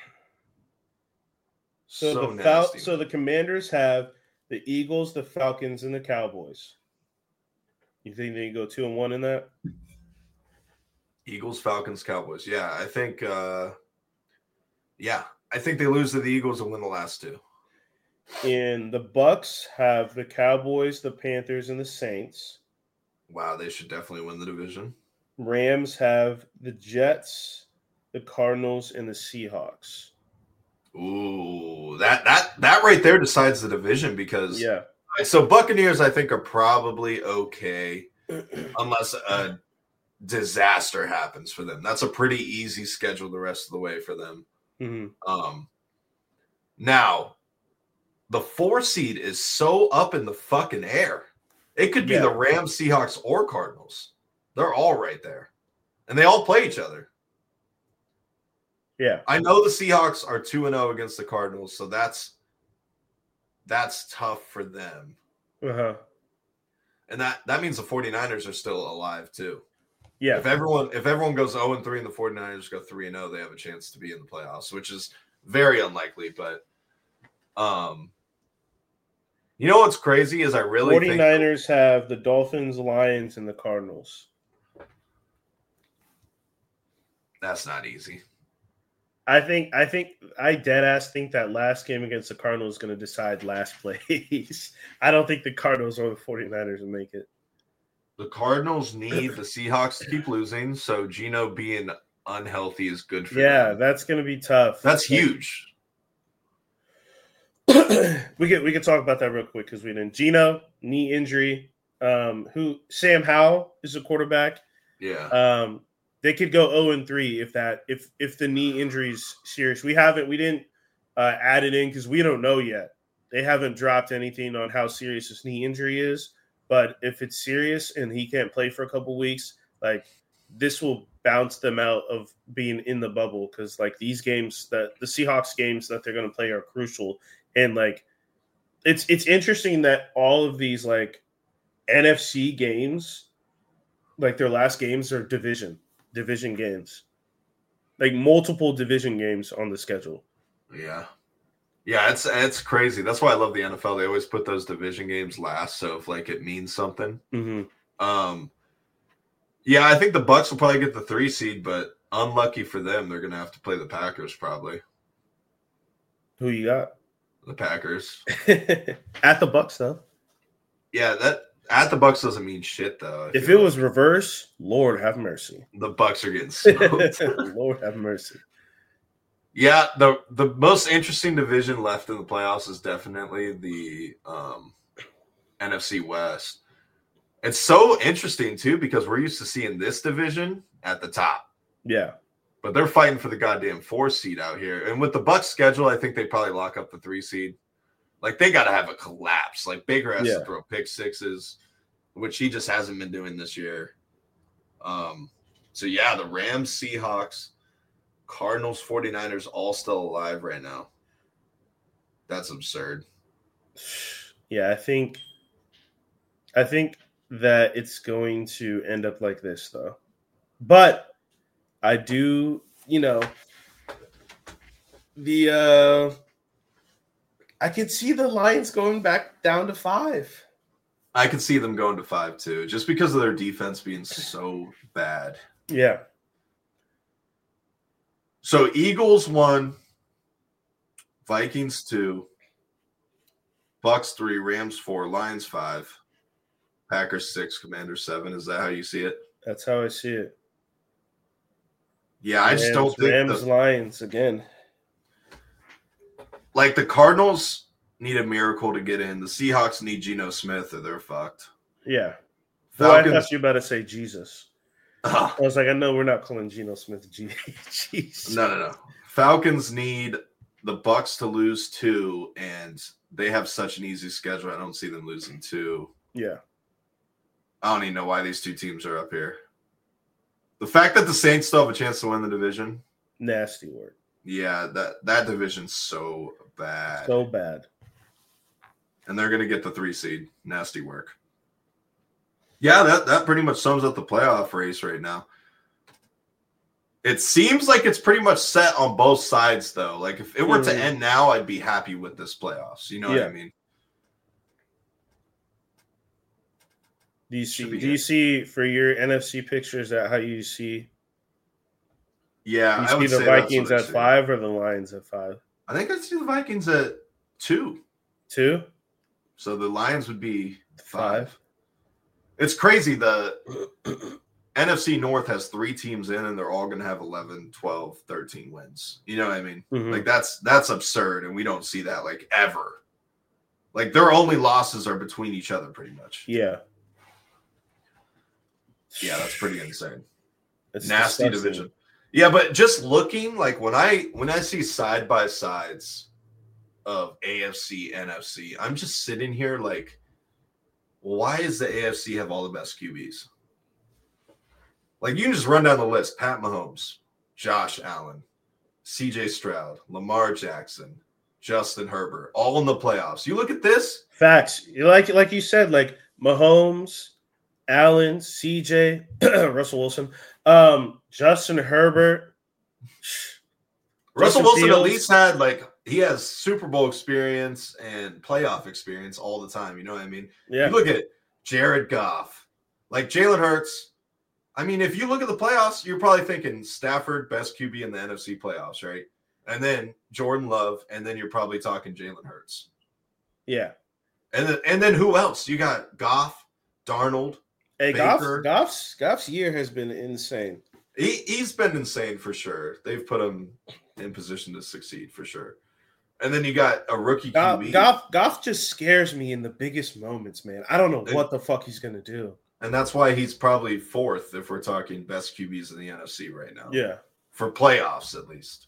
So, so the Fal- so the Commanders have the Eagles, the Falcons, and the Cowboys. You think they can go two and one in that? Eagles, Falcons, Cowboys. Yeah, I think. Uh, yeah. I think they lose to the Eagles and win the last two. And the Bucks have the Cowboys, the Panthers, and the Saints. Wow, they should definitely win the division. Rams have the Jets, the Cardinals, and the Seahawks. Ooh, that that that right there decides the division because yeah. So Buccaneers, I think, are probably okay unless a disaster happens for them. That's a pretty easy schedule the rest of the way for them. Mm-hmm. Um, now, the four seed is so up in the fucking air. It could be yeah. the Rams, Seahawks, or Cardinals. They're all right there. And they all play each other. Yeah. I know the Seahawks are two and oh against the Cardinals, so that's that's tough for them. Uh-huh. And that, that means the 49ers are still alive, too. Yeah. If everyone if everyone goes oh and three and the 49ers go three and oh, they have a chance to be in the playoffs, which is very unlikely. But um, you know what's crazy is I really 49ers think have the Dolphins, Lions, and the Cardinals. That's not easy. I think I think I dead ass think that last game against the Cardinals is going to decide last place. I don't think the Cardinals or the 49ers will make it. The Cardinals need the Seahawks to keep losing, so Geno being unhealthy is good for yeah, them. Yeah, that's going to be tough. That's huge. we could we could talk about that real quick because we didn't. Geno, knee injury. Um, who Sam Howell is a quarterback. Yeah. Um, they could go oh and three if that if if the knee injury is serious. We haven't we didn't uh, add it in because we don't know yet. They haven't dropped anything on how serious this knee injury is. But if it's serious and he can't play for a couple weeks, like this will bounce them out of being in the bubble because like these games that the Seahawks games that they're going to play are crucial. And like it's it's interesting that all of these like N F C games, like their last games are division division games, like multiple division games on the schedule. Yeah, Yeah, it's it's crazy. That's why I love the N F L. They always put those division games last, so if like it means something. Mm-hmm. Um, yeah, I think the Bucks will probably get the three seed, but unlucky for them, they're gonna have to play the Packers probably. Who you got? The Packers At the Bucks though. Yeah, that at the Bucks doesn't mean shit though. If it like. was reverse, Lord have mercy. The Bucks are getting smoked. Lord have mercy. Yeah, the the most interesting division left in the playoffs is definitely the um, N F C West. It's so interesting too because we're used to seeing this division at the top. Yeah. But they're fighting for the goddamn four seed out here. And with the Bucks schedule, I think they probably lock up the three seed. Like they got to have a collapse. Like Baker has yeah. to throw pick sixes, which he just hasn't been doing this year. Um, so yeah, the Rams, Seahawks, Cardinals, 49ers all still alive right now. That's absurd. Yeah, I think I think that it's going to end up like this though. But I do, you know, the uh I can see the Lions going back down to five. I could see them going to five too, just because of their defense being so bad. Yeah. So Eagles one, Vikings two, Bucks three, Rams four, Lions five, Packers six, Commanders seven. Is that how you see it? That's how I see it. Yeah, I Rams, just don't think Rams, the, Lions again. Like the Cardinals need a miracle to get in. The Seahawks need Geno Smith or they're fucked. Yeah. Falcons, well, I thought you about to say Jesus. Uh, I was like, I know we're not calling Geno Smith G- Jesus. No, no, no. Falcons need the Bucks to lose two, and they have such an easy schedule. I don't see them losing two. Yeah. I don't even know why these two teams are up here. The fact that the Saints still have a chance to win the division. Nasty work. Yeah, that, that division's so bad. So bad. And they're going to get the three seed. Nasty work. Yeah, that, that pretty much sums up the playoff race right now. It seems like it's pretty much set on both sides, though. Like, if it were to end now, I'd be happy with this playoffs. You know yeah. what I mean? Do you see? Do you see for your N F C picture? Is that how you see? Yeah, do you I see would the say Vikings that's at five or the Lions at five? I think I see the Vikings at two. Two. So the Lions would be five. Five. It's crazy. The N F C North has three teams in, and they're all going to have eleven, twelve, thirteen wins. You know what I mean? Mm-hmm. Like, that's that's absurd, and we don't see that, like, ever. Like, their only losses are between each other, pretty much. Yeah. Yeah, that's pretty insane. It's Nasty disgusting. division. Yeah, but just looking, like, when I when I see side-by-sides of A F C, N F C, I'm just sitting here like, why does the A F C have all the best Q Bs? Like, you can just run down the list. Pat Mahomes, Josh Allen, C J Stroud, Lamar Jackson, Justin Herbert, all in the playoffs. You look at this. Facts. Like, like you said, like Mahomes, Allen, C J, Russell Wilson, um, Justin Herbert. Russell Justin Wilson Fields. at least had, like, he has Super Bowl experience and playoff experience all the time. You know what I mean? Yeah. You look at Jared Goff, like Jalen Hurts. I mean, if you look at the playoffs, you're probably thinking Stafford, best Q B in the N F C playoffs, right? And then Jordan Love, and then you're probably talking Jalen Hurts. Yeah. And then, and then who else? You got Goff, Darnold, Hey, Baker. Goff, Goff's Goff's year has been insane. He, he's been insane for sure. They've put him in position to succeed for sure. And then you got a rookie Goff, Q B. Goff, Goff just scares me in the biggest moments, man. I don't know And- what the fuck he's gonna do. And that's why he's probably fourth if we're talking best Q Bs in the N F C right now. Yeah. For playoffs, at least.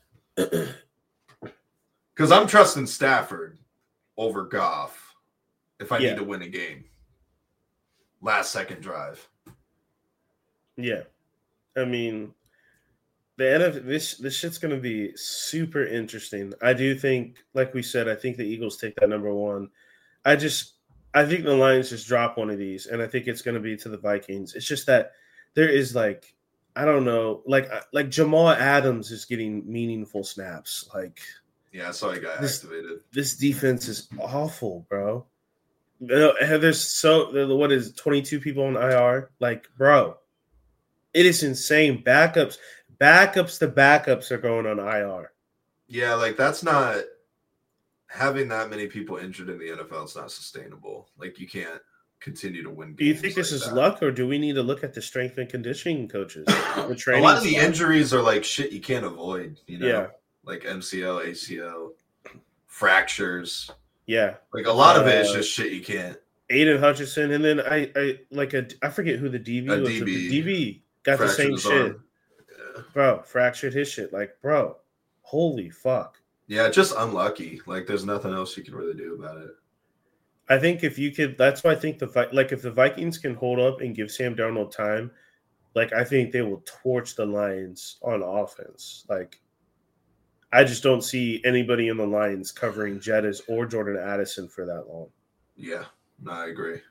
Because I'm trusting Stafford over Goff if I Yeah. need to win a game. Last second drive. Yeah. I mean, the N F L, this this shit's gonna be super interesting. I do think, like we said, I think the Eagles take that number one. I just I think the Lions just drop one of these, and I think it's gonna be to the Vikings. It's just that there is like I don't know, like like Jamal Adams is getting meaningful snaps. Like Yeah, I saw he got this, activated. This defense is awful, bro. There's so what is twenty-two people on I R? Like, bro, it is insane. Backups, backups to backups are going on I R. Yeah, like that's not having that many people injured in the N F L is not sustainable. Like you can't continue to win games. Do you think this like is that. luck, or do we need to look at the strength and conditioning coaches? The A lot of the staff? injuries are like shit you can't avoid, you know? Yeah. Like M C L, A C L, fractures. Yeah. Like a lot of it is Uh, just shit you can't. Aiden Hutchinson, and then I, I like a I forget who the D B A was. D B. The D B got the same Fractured his shit, arm. Yeah. bro. Fractured his shit. Like, bro, holy fuck. Yeah, just unlucky. Like there's nothing else you can really do about it. I think if you could, that's why I think the Vi- like if the Vikings can hold up and give Sam Darnold time, like I think they will torch the Lions on offense. Like, I just don't see anybody in the Lions covering Jettis or Jordan Addison for that long. Yeah, no, I agree.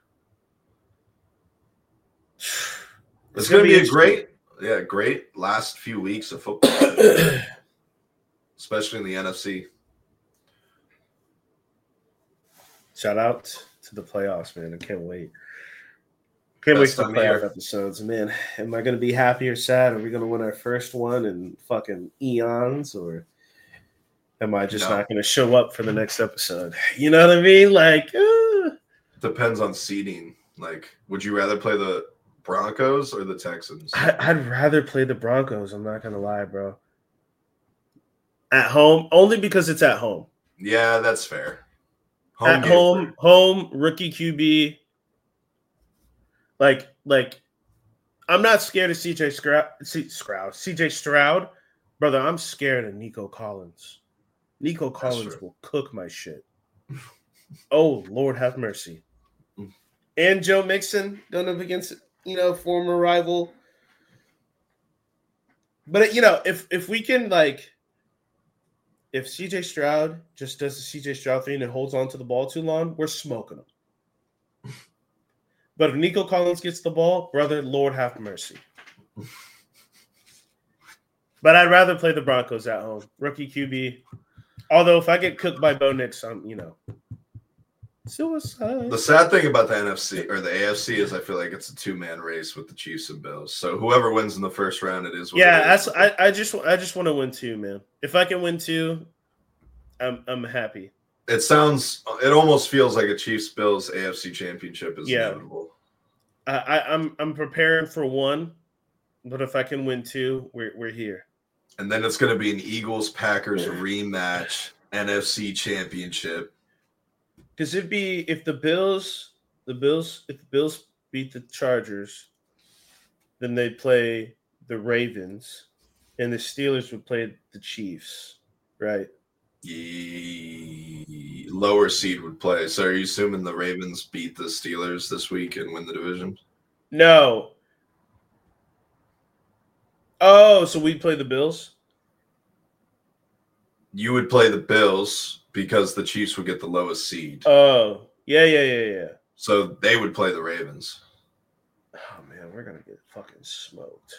It's, It's going to be a great, yeah, great last few weeks of football, especially in the N F C. Shout out to the playoffs, man. I can't wait. Can't Best wait for the time of playoff year. episodes. Man, am I going to be happy or sad? Are we going to win our first one in fucking eons, or am I just No. not going to show up for the next episode? You know what I mean? Like, uh, Depends on seeding. Like, would you rather play the Broncos or the Texans? I, I'd rather play the Broncos. I'm not going to lie, bro. At home, only because it's at home. Yeah, that's fair. Home At game home, for- home, rookie Q B. Like, like, I'm not scared of C J Stroud, C, Stroud, C J Stroud, brother. I'm scared of Nico Collins. Nico Collins true. will cook my shit. Oh, Lord have mercy. And Joe Mixon going up against, you know, former rival. But you know, if if we can like, if C J Stroud just does the C J Stroud thing and holds on to the ball too long, we're smoking him. But if Nico Collins gets the ball, brother, Lord have mercy. But I'd rather play the Broncos at home. Rookie Q B. Although if I get cooked by Bo Nix, I'm, you know, suicide. The sad thing about the N F C or the A F C is I feel like it's a two-man race with the Chiefs and Bills. So whoever wins in the first round, it is what Yeah, it that's is. I, I just I just want to win two, man. If I can win two, I'm I'm happy. It sounds – it almost feels like a Chiefs-Bills A F C championship is Yeah. inevitable. I, I I'm I'm preparing for one, but if I can win two, we're we're here. And then it's going to be an Eagles-Packers rematch, N F C championship. Because it'd be if the Bills, the Bills, if the Bills beat the Chargers, then they'd play the Ravens, and the Steelers would play the Chiefs, right? Ye- lower seed would play. So are you assuming the Ravens beat the Steelers this week and win the division? No. Oh, so we'd play the Bills? You would play the Bills because the Chiefs would get the lowest seed. Oh, yeah, yeah, yeah, yeah. So they would play the Ravens. Oh man, we're gonna get fucking smoked.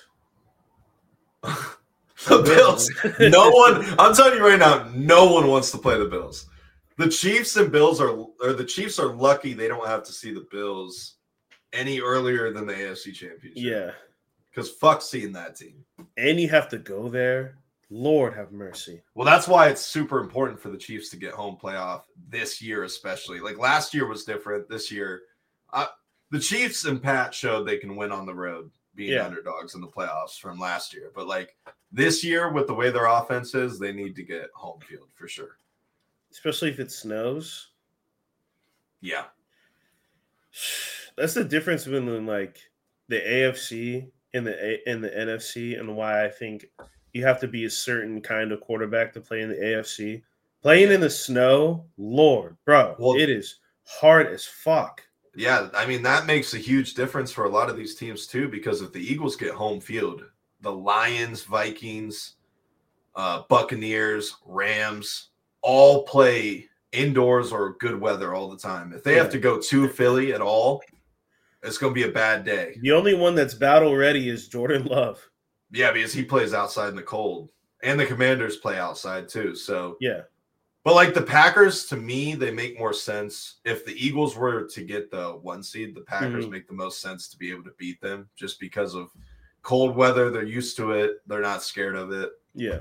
The Bills. No one, I'm telling you right now, no one wants to play the Bills. The Chiefs and Bills are, or the Chiefs are lucky they don't have to see the Bills any earlier than the A F C Championship. Yeah. Because fuck seeing that team. And you have to go there. Lord have mercy. Well, that's why it's super important for the Chiefs to get home playoff this year, especially. Like last year was different. This year, uh, the Chiefs and Pat showed they can win on the road, being Yeah. underdogs in the playoffs from last year. But like this year, with the way their offense is, they need to get home field for sure. Especially if it snows. Yeah. That's the difference between like the A F C and the A- and the N F C, and why I think you have to be a certain kind of quarterback to play in the A F C. Playing in the snow, Lord, bro, Well- it is hard as fuck. Yeah, I mean, that makes a huge difference for a lot of these teams, too, because if the Eagles get home field, the Lions, Vikings, uh, Buccaneers, Rams all play indoors or good weather all the time. If they Yeah. have to go to Philly at all, it's going to be a bad day. The only one that's battle ready is Jordan Love. Yeah, because he plays outside in the cold. And the Commanders play outside, too. So Yeah. But like the Packers, to me, they make more sense. If the Eagles were to get the one seed, the Packers mm-hmm. make the most sense to be able to beat them just because of cold weather. They're used to it. They're not scared of it. Yeah.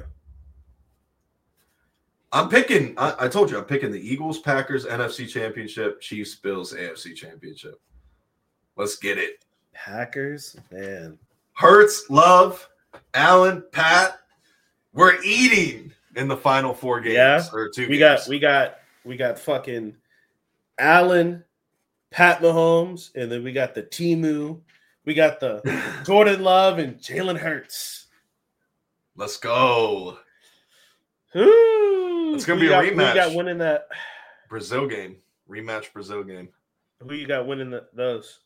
I'm picking, I, I told you, I'm picking the Eagles, Packers, N F C Championship, Chiefs, Bills, A F C Championship. Let's get it. Packers, man. Hurts, Love, Allen, Pat. We're eating in the final four games yeah. or two we games. got we got we got fucking Allen, Pat Mahomes, and then we got the Timu. We got the Jordan Love and Jalen Hurts. Let's go. Ooh, it's gonna be got, a rematch. Who you got winning that Brazil game? Rematch Brazil game. Who you got winning the, those?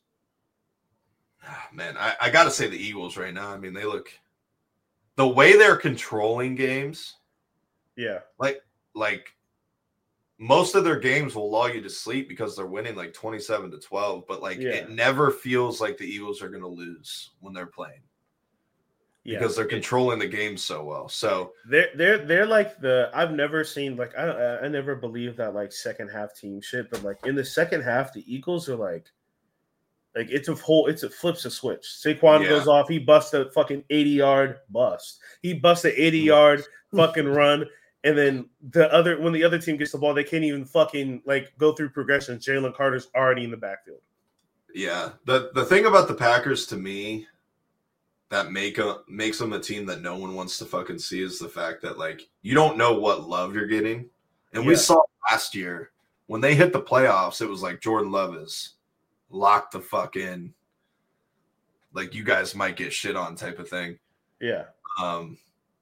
Man, I, I gotta say the Eagles right now. I mean, they look the way they're controlling games. Yeah. Like, like most of their games will lull you to sleep because they're winning like twenty-seven to twelve, but like yeah. it never feels like the Eagles are going to lose when they're playing. Yeah. Because they're controlling the game so well. So they're they're they're like the I've never seen like I I never believed that like second half team shit, but like in the second half the Eagles are like like it's a whole it's a flips a switch. Saquon yeah. goes off, he busts a fucking eighty yard bust. He busts an eighty yard fucking run. And then the other, when the other team gets the ball, they can't even fucking like go through progressions. Jalen Carter's already in the backfield. Yeah, the the thing about the Packers to me that make a, makes them a team that no one wants to fucking see is the fact that like you don't know what Love you're getting, and yeah. we saw last year when they hit the playoffs, it was like Jordan Love is locked the fuck in, like you guys might get shit on type of thing. Yeah. Um.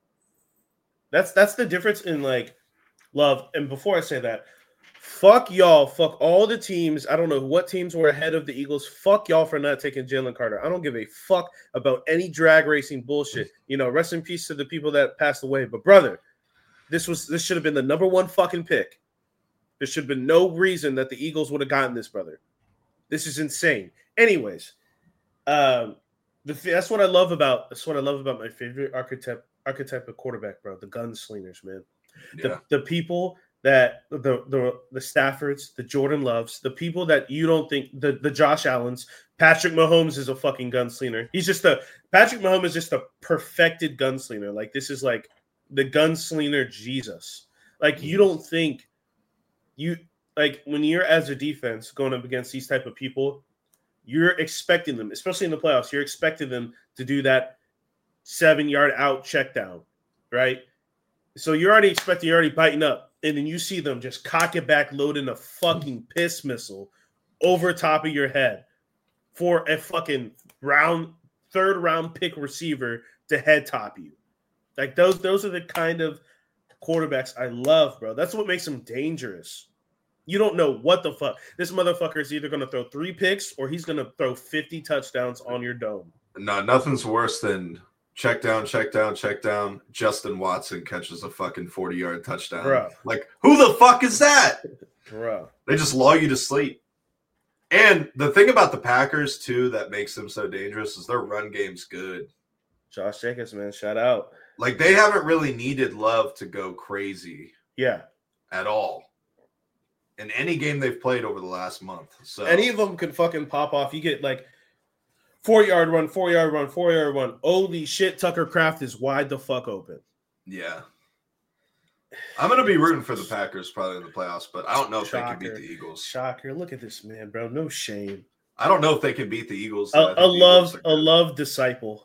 That's that's the difference in like Love. And before I say that, fuck y'all, fuck all the teams. I don't know what teams were ahead of the Eagles. Fuck y'all for not taking Jalen Carter. I don't give a fuck about any drag racing bullshit. You know, rest in peace to the people that passed away. But brother, this was this should have been the number one fucking pick. There should have been no reason that the Eagles would have gotten this, brother. This is insane. Anyways, um, the, that's what I love about that's what I love about my favorite archetype. Archetype of quarterback, bro. The gunslingers, man. Yeah. The the people that the the the Staffords, the Jordan Loves, the people that you don't think the the Josh Allens, Patrick Mahomes is a fucking gunslinger. He's just a Patrick Mahomes is just a perfected gunslinger. Like this is like the gunslinger Jesus. Like you don't think you like when you're as a defense going up against these type of people, you're expecting them, especially in the playoffs, you're expecting them to do that seven yard out check down, right? So you're already expecting, you're already biting up, and then you see them just cock it back, loading a fucking piss missile over top of your head for a fucking round, third round pick receiver to head top you. Like those, those are the kind of quarterbacks I love, bro. That's what makes them dangerous. You don't know what the fuck. This motherfucker is either going to throw three picks or he's going to throw fifty touchdowns on your dome. No, nothing's worse than check down, check down, check down. Justin Watson catches a fucking forty-yard touchdown. Bro. Like, who the fuck is that? Bro. They just lull you to sleep. And the thing about the Packers, too, that makes them so dangerous is their run game's good. Josh Jacobs, man, shout out. Like, they haven't really needed Love to go crazy. Yeah. At all. In any game they've played over the last month. So any of them can fucking pop off. You get, like, Four-yard run, four-yard run, four-yard run. Holy shit, Tucker Kraft is wide the fuck open. Yeah. I'm going to be rooting for the Packers probably in the playoffs, but I don't know if Shocker. they can beat the Eagles. Shocker. Look at this man, bro. No shame. I don't know if they can beat the Eagles. A, a love, a love disciple.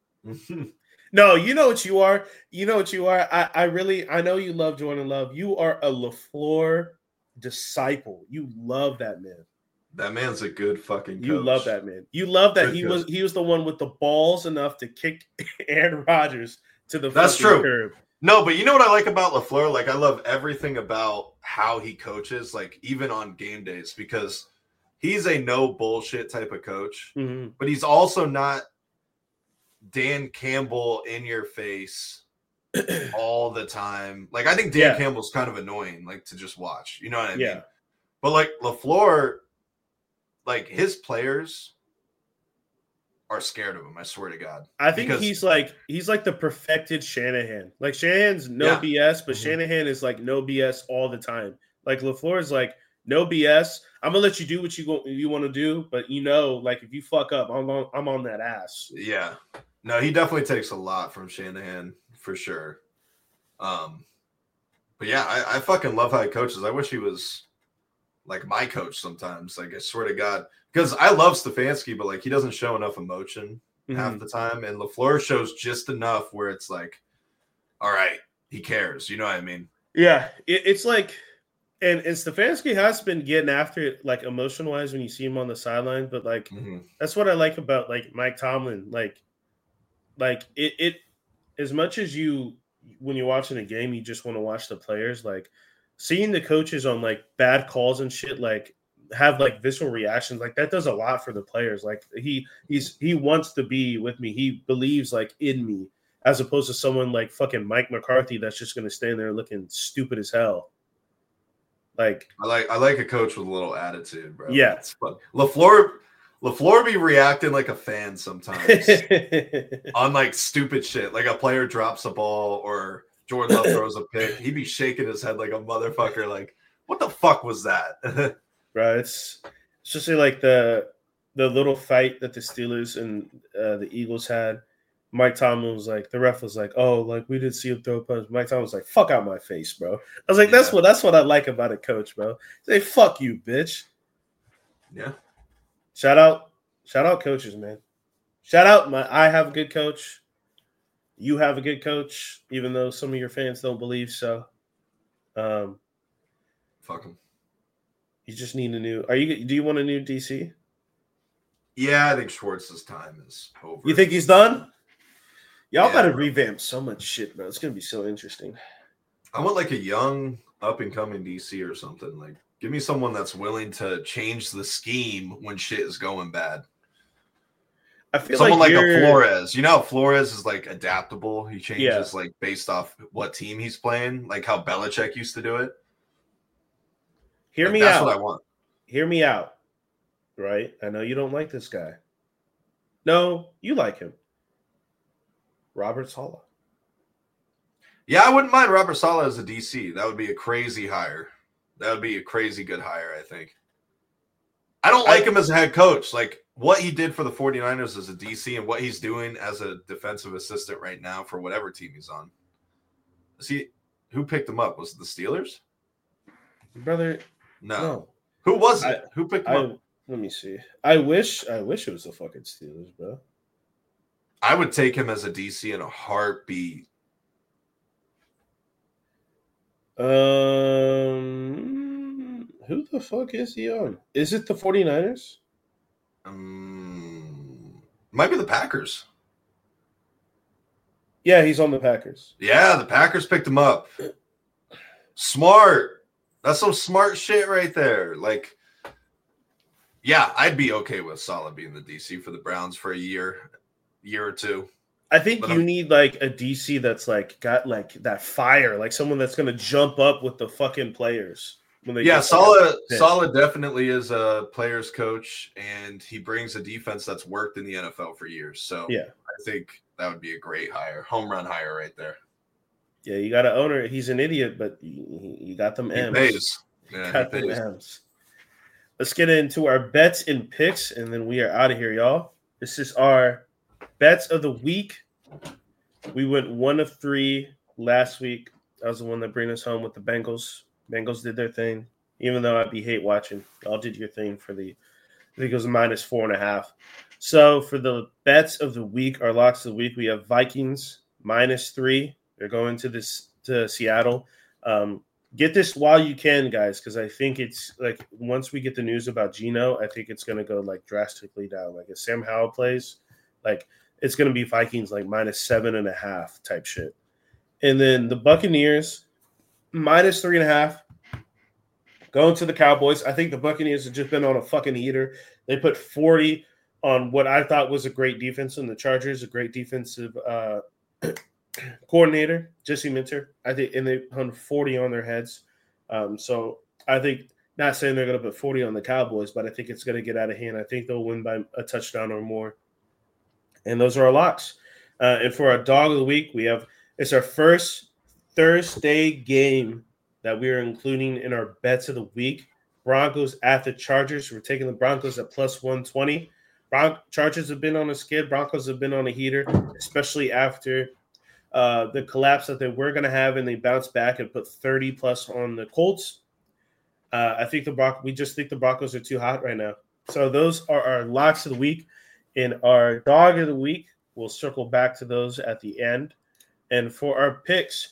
No, you know what you are. You know what you are. I, I really, I know you love Jordan Love. You are a LaFleur disciple. You love that man. That man's a good fucking coach. You love that man. You love that good he coach. was he was the one with the balls enough to kick Aaron Rodgers to the That's true. curb. No, but you know what I like about LaFleur? Like, I love everything about how he coaches, like, even on game days, because he's a no bullshit type of coach, mm-hmm. but he's also not Dan Campbell in your face all the time. Like, I think Dan yeah. Campbell's kind of annoying, like, to just watch. You know what I yeah. mean? But, like, LaFleur, like, his players, are scared of him. I swear to God. I think Because, he's like he's like the perfected Shanahan. Like Shanahan's no Yeah. B S, but Mhm. Shanahan is like no B S all the time. Like LaFleur is like no B S. I'm gonna let you do what you go, you want to do, but you know, like if you fuck up, I'm on, I'm on that ass. yeah. No, he definitely takes a lot from Shanahan for sure. Um, but yeah, I, I fucking love how he coaches. I wish he was like my coach sometimes. Like I swear to God, because I love Stefanski, but like he doesn't show enough emotion Mhm. half the time, and LaFleur shows just enough where it's like, all right, he cares. You know what I mean? Yeah, it, it's like, and and Stefanski has been getting after it, like emotion wise, when you see him on the sideline. But like, Mhm. that's what I like about like Mike Tomlin. Like, like it, it as much as you when you're watching a game, you just want to watch the players. Like, seeing the coaches on like bad calls and shit, like have like visceral reactions, like that does a lot for the players. Like he he's he wants to be with me. He believes like in me, as opposed to someone like fucking Mike McCarthy that's just gonna stand there looking stupid as hell. Like, I like I like a coach with a little attitude, bro. yeah. It's fun. LaFleur LaFleur be reacting like a fan sometimes on like stupid shit. Like a player drops a ball or Jordan Love throws a pick. He'd be shaking his head like a motherfucker. Like, what the fuck was that? Bro, it's especially like the the little fight that the Steelers and uh, the Eagles had. Mike Tomlin was like, the ref was like, "Oh, like we didn't see him throw a punch." Mike Tomlin was like, "Fuck out my face, bro." I was like, "That's Yeah. what that's what I like about a coach, bro." Say, "Fuck you, bitch." Yeah. Shout out, shout out coaches, man. Shout out my. I have a good coach. You have a good coach, even though some of your fans don't believe so. Um, Fuck him. you just need a new. Are you? Do you want a new D C? Yeah, I think Schwartz's time is over. You think he's done? Y'all Yeah, got to bro. revamp so much shit, bro. It's gonna be so interesting. I want like a young up and coming D C or something. Like, give me someone that's willing to change the scheme when shit is going bad. I feel Someone like, like, you're, a Flores. You know how Flores is like adaptable. He changes Yeah. like based off what team he's playing, like how Belichick used to do it. Hear Like, me that's out. what I want. Hear me out. Right? I know you don't like this guy. No, you like him. Robert Saleh. Yeah, I wouldn't mind Robert Saleh as a D C. That would be a crazy hire. That would be a crazy good hire, I think. I don't like I- him as a head coach. Like what he did for the 49ers as a D C and what he's doing as a defensive assistant right now for whatever team he's on. See, who picked him up? Was it the Steelers? Brother, No. no. Who was I- it? who picked him I up? let me see. I wish I wish it was the fucking Steelers, bro. I would take him as a D C in a heartbeat. Um who the fuck is he on? Is it the 49ers? Um, might be the Packers. Yeah, he's on the Packers. Yeah, the Packers picked him up. Smart. That's some smart shit right there. Like, yeah, I'd be okay with Saleh being the D C for the Browns for a year, year or two. I think But you I'm- need like a D C that's like got like that fire, like someone that's gonna jump up with the fucking players when they Yeah, get fucking Saleh, pissed. Saleh definitely is a player's coach, and he brings a defense that's worked in the N F L for years. So Yeah, I think that would be a great hire, home run hire right there. yeah, you got to own it. He's an idiot, but you, you got them He M's. pays. Yeah, Got he them pays. M's. Let's get into our bets and picks, and then we are out of here, y'all. This is our bets of the week. We went one of three last week. That was the one that bring us home with the Bengals. Bengals did their thing, even though I'd be hate watching. Y'all did your thing for the, I think it was minus four and a half. So for the bets of the week, our locks of the week, we have Vikings minus three. They're going to this to Seattle. Um, get this while you can, guys, because I think it's like once we get the news about Geno, I think it's going to go like drastically down. Like if Sam Howell plays, like it's going to be Vikings like minus seven and a half type shit. And then the Buccaneers minus three and a half. Going to the Cowboys. I think the Buccaneers have just been on a fucking heater. They put forty on what I thought was a great defense in the Chargers, a great defensive uh, coordinator, Jesse Minter. I think, and they hung forty on their heads. Um, so I think, not saying they're going to put forty on the Cowboys, but I think it's going to get out of hand. I think they'll win by a touchdown or more. And those are our locks. Uh, and for our dog of the week, we have it's our first Thursday game that we are including in our bets of the week. Broncos at the Chargers. We're taking the Broncos at plus one twenty. Bron- Chargers have been on a skid. Broncos have been on a heater, especially after uh, the collapse that they were going to have, and they bounced back and put thirty plus on the Colts. Uh, I think the Bron- we just think the Broncos are too hot right now. So those are our locks of the week. In our dog of the week, we'll circle back to those at the end. And for our picks,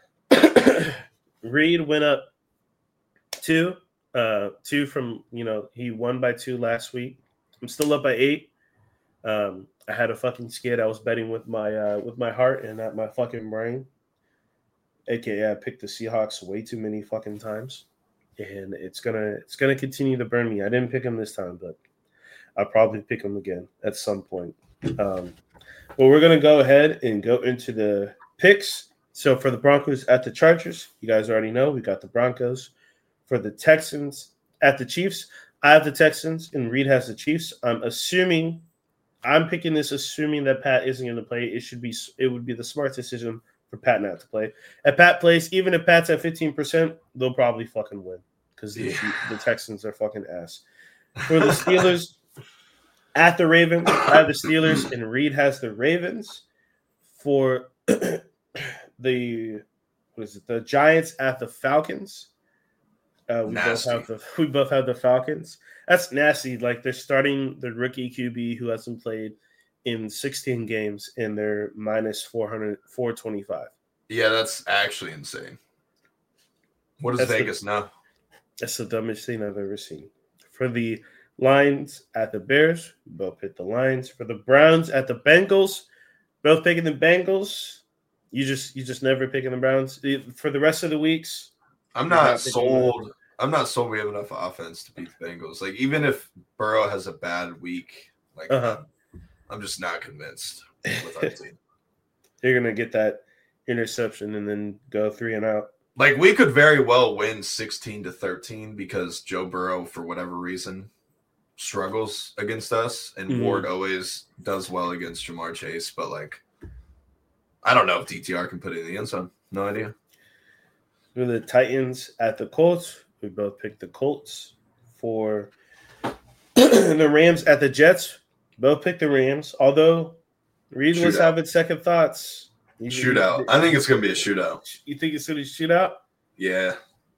Reed went up two, uh, two from, you know, he won by two last week. I'm still up by eight. Um, I had a fucking skid. I was betting with my uh, with my heart and not my fucking brain. A K A I picked the Seahawks way too many fucking times. And it's gonna it's gonna continue to burn me. I didn't pick him this time, but I'll probably pick him again at some point. Um, but we're gonna go ahead and go into the picks. So for the Broncos at the Chargers, you guys already know we got the Broncos. For the Texans at the Chiefs, I have the Texans and Reed has the Chiefs. I'm assuming I'm picking this, assuming that Pat isn't going to play. It should be it would be the smart decision for Pat not to play. If Pat plays, even if Pat's at fifteen percent, they'll probably fucking win because the, Yeah. the Texans are fucking ass. For the Steelers at the Ravens, I have the Steelers and Reed has the Ravens. For the what is it? The Giants at the Falcons. Uh, we Nasty. both have the we both have the Falcons. That's nasty. Like they're starting the rookie Q B who hasn't played in sixteen games and they're minus four hundred, four twenty-five. Yeah, that's actually insane. What does That's Vegas the, know? That's the dumbest thing I've ever seen. For the Lions at the Bears, we both picked the Lions. For the Browns at the Bengals, both picking the Bengals. You just you just never picking the Browns. For the rest of the weeks, I'm you're not picking sold. I'm not sold we have enough offense to beat the Bengals. Like, even if Burrow has a bad week, like Uh-huh. I'm, I'm just not convinced with our team. You're gonna get that interception and then go three and out. Like, we could very well win sixteen to thirteen because Joe Burrow, for whatever reason, struggles against us, and Mhm. Ward always does well against Jamar Chase. But, like, I don't know if D T R can put it in the end zone. No idea. For the Titans at the Colts, we both picked the Colts. For the Rams at the Jets, both picked the Rams. Although Reed was Shootout. having second thoughts. You- Shootout. I think it's going to be a shootout. You think it's going to be shootout? Yeah.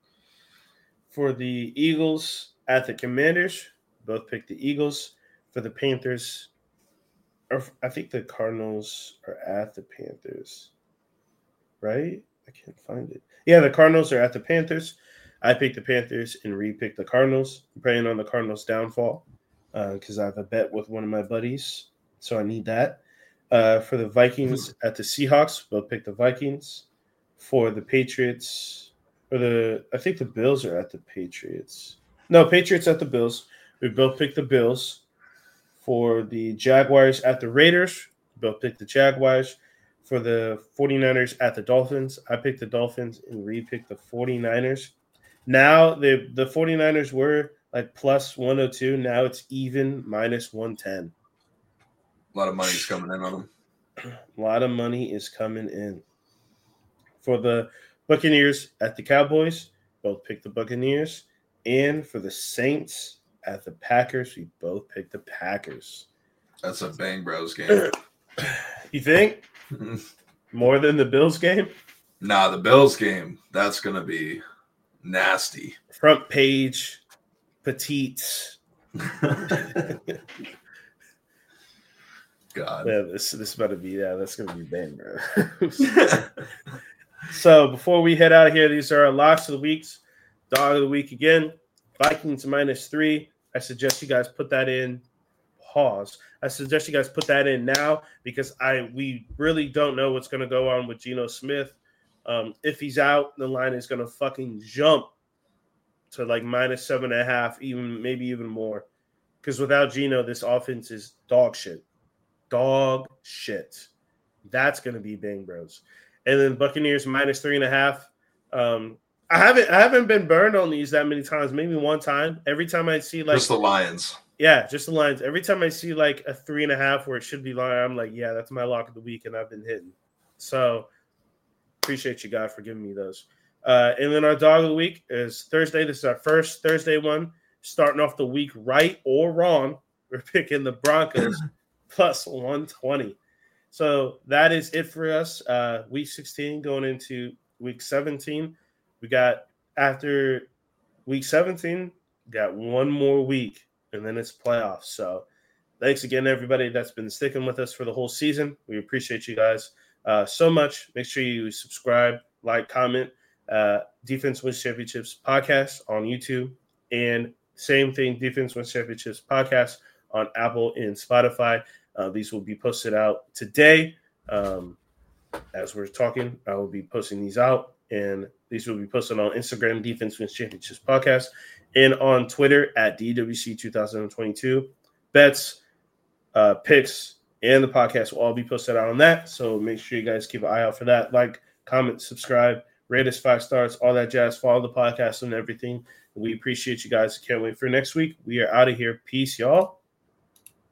For the Eagles at the Commanders, both picked the Eagles. For the Panthers, or I think the Cardinals are at the Panthers, right? I can't find it. Yeah, the Cardinals are at the Panthers. I picked the Panthers and Reed picked the Cardinals. I'm praying on the Cardinals' downfall because uh, I have a bet with one of my buddies, so I need that. Uh, for the Vikings at the Seahawks, both picked the Vikings. For the Patriots, or the I think the Bills are at the Patriots. No, Patriots at the Bills. We both picked the Bills. For the Jaguars at the Raiders, we both picked the Jaguars. For the 49ers at the Dolphins, I picked the Dolphins and Reed picked the 49ers. Now the the 49ers were like plus one oh two. Now it's even minus one ten. A lot of money's coming in on them. A lot of money is coming in. For the Buccaneers at the Cowboys, both picked the Buccaneers. And for the Saints at the Packers, we both picked the Packers. That's a Bang Bros game. You think? More than the Bills game? Nah, the Bills game, that's going to be nasty. Front page, petites. God. Yeah, this this about to be yeah, that's gonna be bang, bro. So before we head out here, these are our locks of the weeks. Dog of the week again. Vikings minus three. I suggest you guys put that in. Pause. I suggest you guys put that in now because I we really don't know what's gonna go on with Geno Smith. Um, if he's out, the line is gonna fucking jump to like minus seven and a half, even maybe even more. Because without Geno, this offense is dog shit. Dog shit. That's gonna be Bang Bros. And then Buccaneers minus three and a half. Um, I haven't I haven't been burned on these that many times. Maybe one time. Every time I see like Just the Lions. Yeah, just the Lions. Every time I see like a three and a half where it should be line, I'm like, yeah, that's my lock of the week, and I've been hitting. So appreciate you guys for giving me those. Uh, and then our dog of the week is Thursday. This is our first Thursday one. Starting off the week right or wrong, we're picking the Broncos plus one twenty. So that is it for us. Uh, week sixteen going into week seventeen. We got after week seventeen, got one more week, and then it's playoffs. So thanks again, everybody that's been sticking with us for the whole season. We appreciate you guys uh, so much. Make sure you subscribe, like, comment. Uh, Defense Wins Championships podcast on YouTube, and same thing, Defense Wins Championships podcast on Apple and Spotify. Uh, these will be posted out today. Um, as we're talking, I will be posting these out, and these will be posted on Instagram, Defense Wins Championships podcast, and on Twitter at D W C twenty twenty-two. Bets, uh, picks, and the podcast will all be posted out on that. So make sure you guys keep an eye out for that. Like, comment, subscribe, rate us five stars, all that jazz. Follow the podcast and everything. We appreciate you guys. Can't wait for next week. We are out of here. Peace, y'all.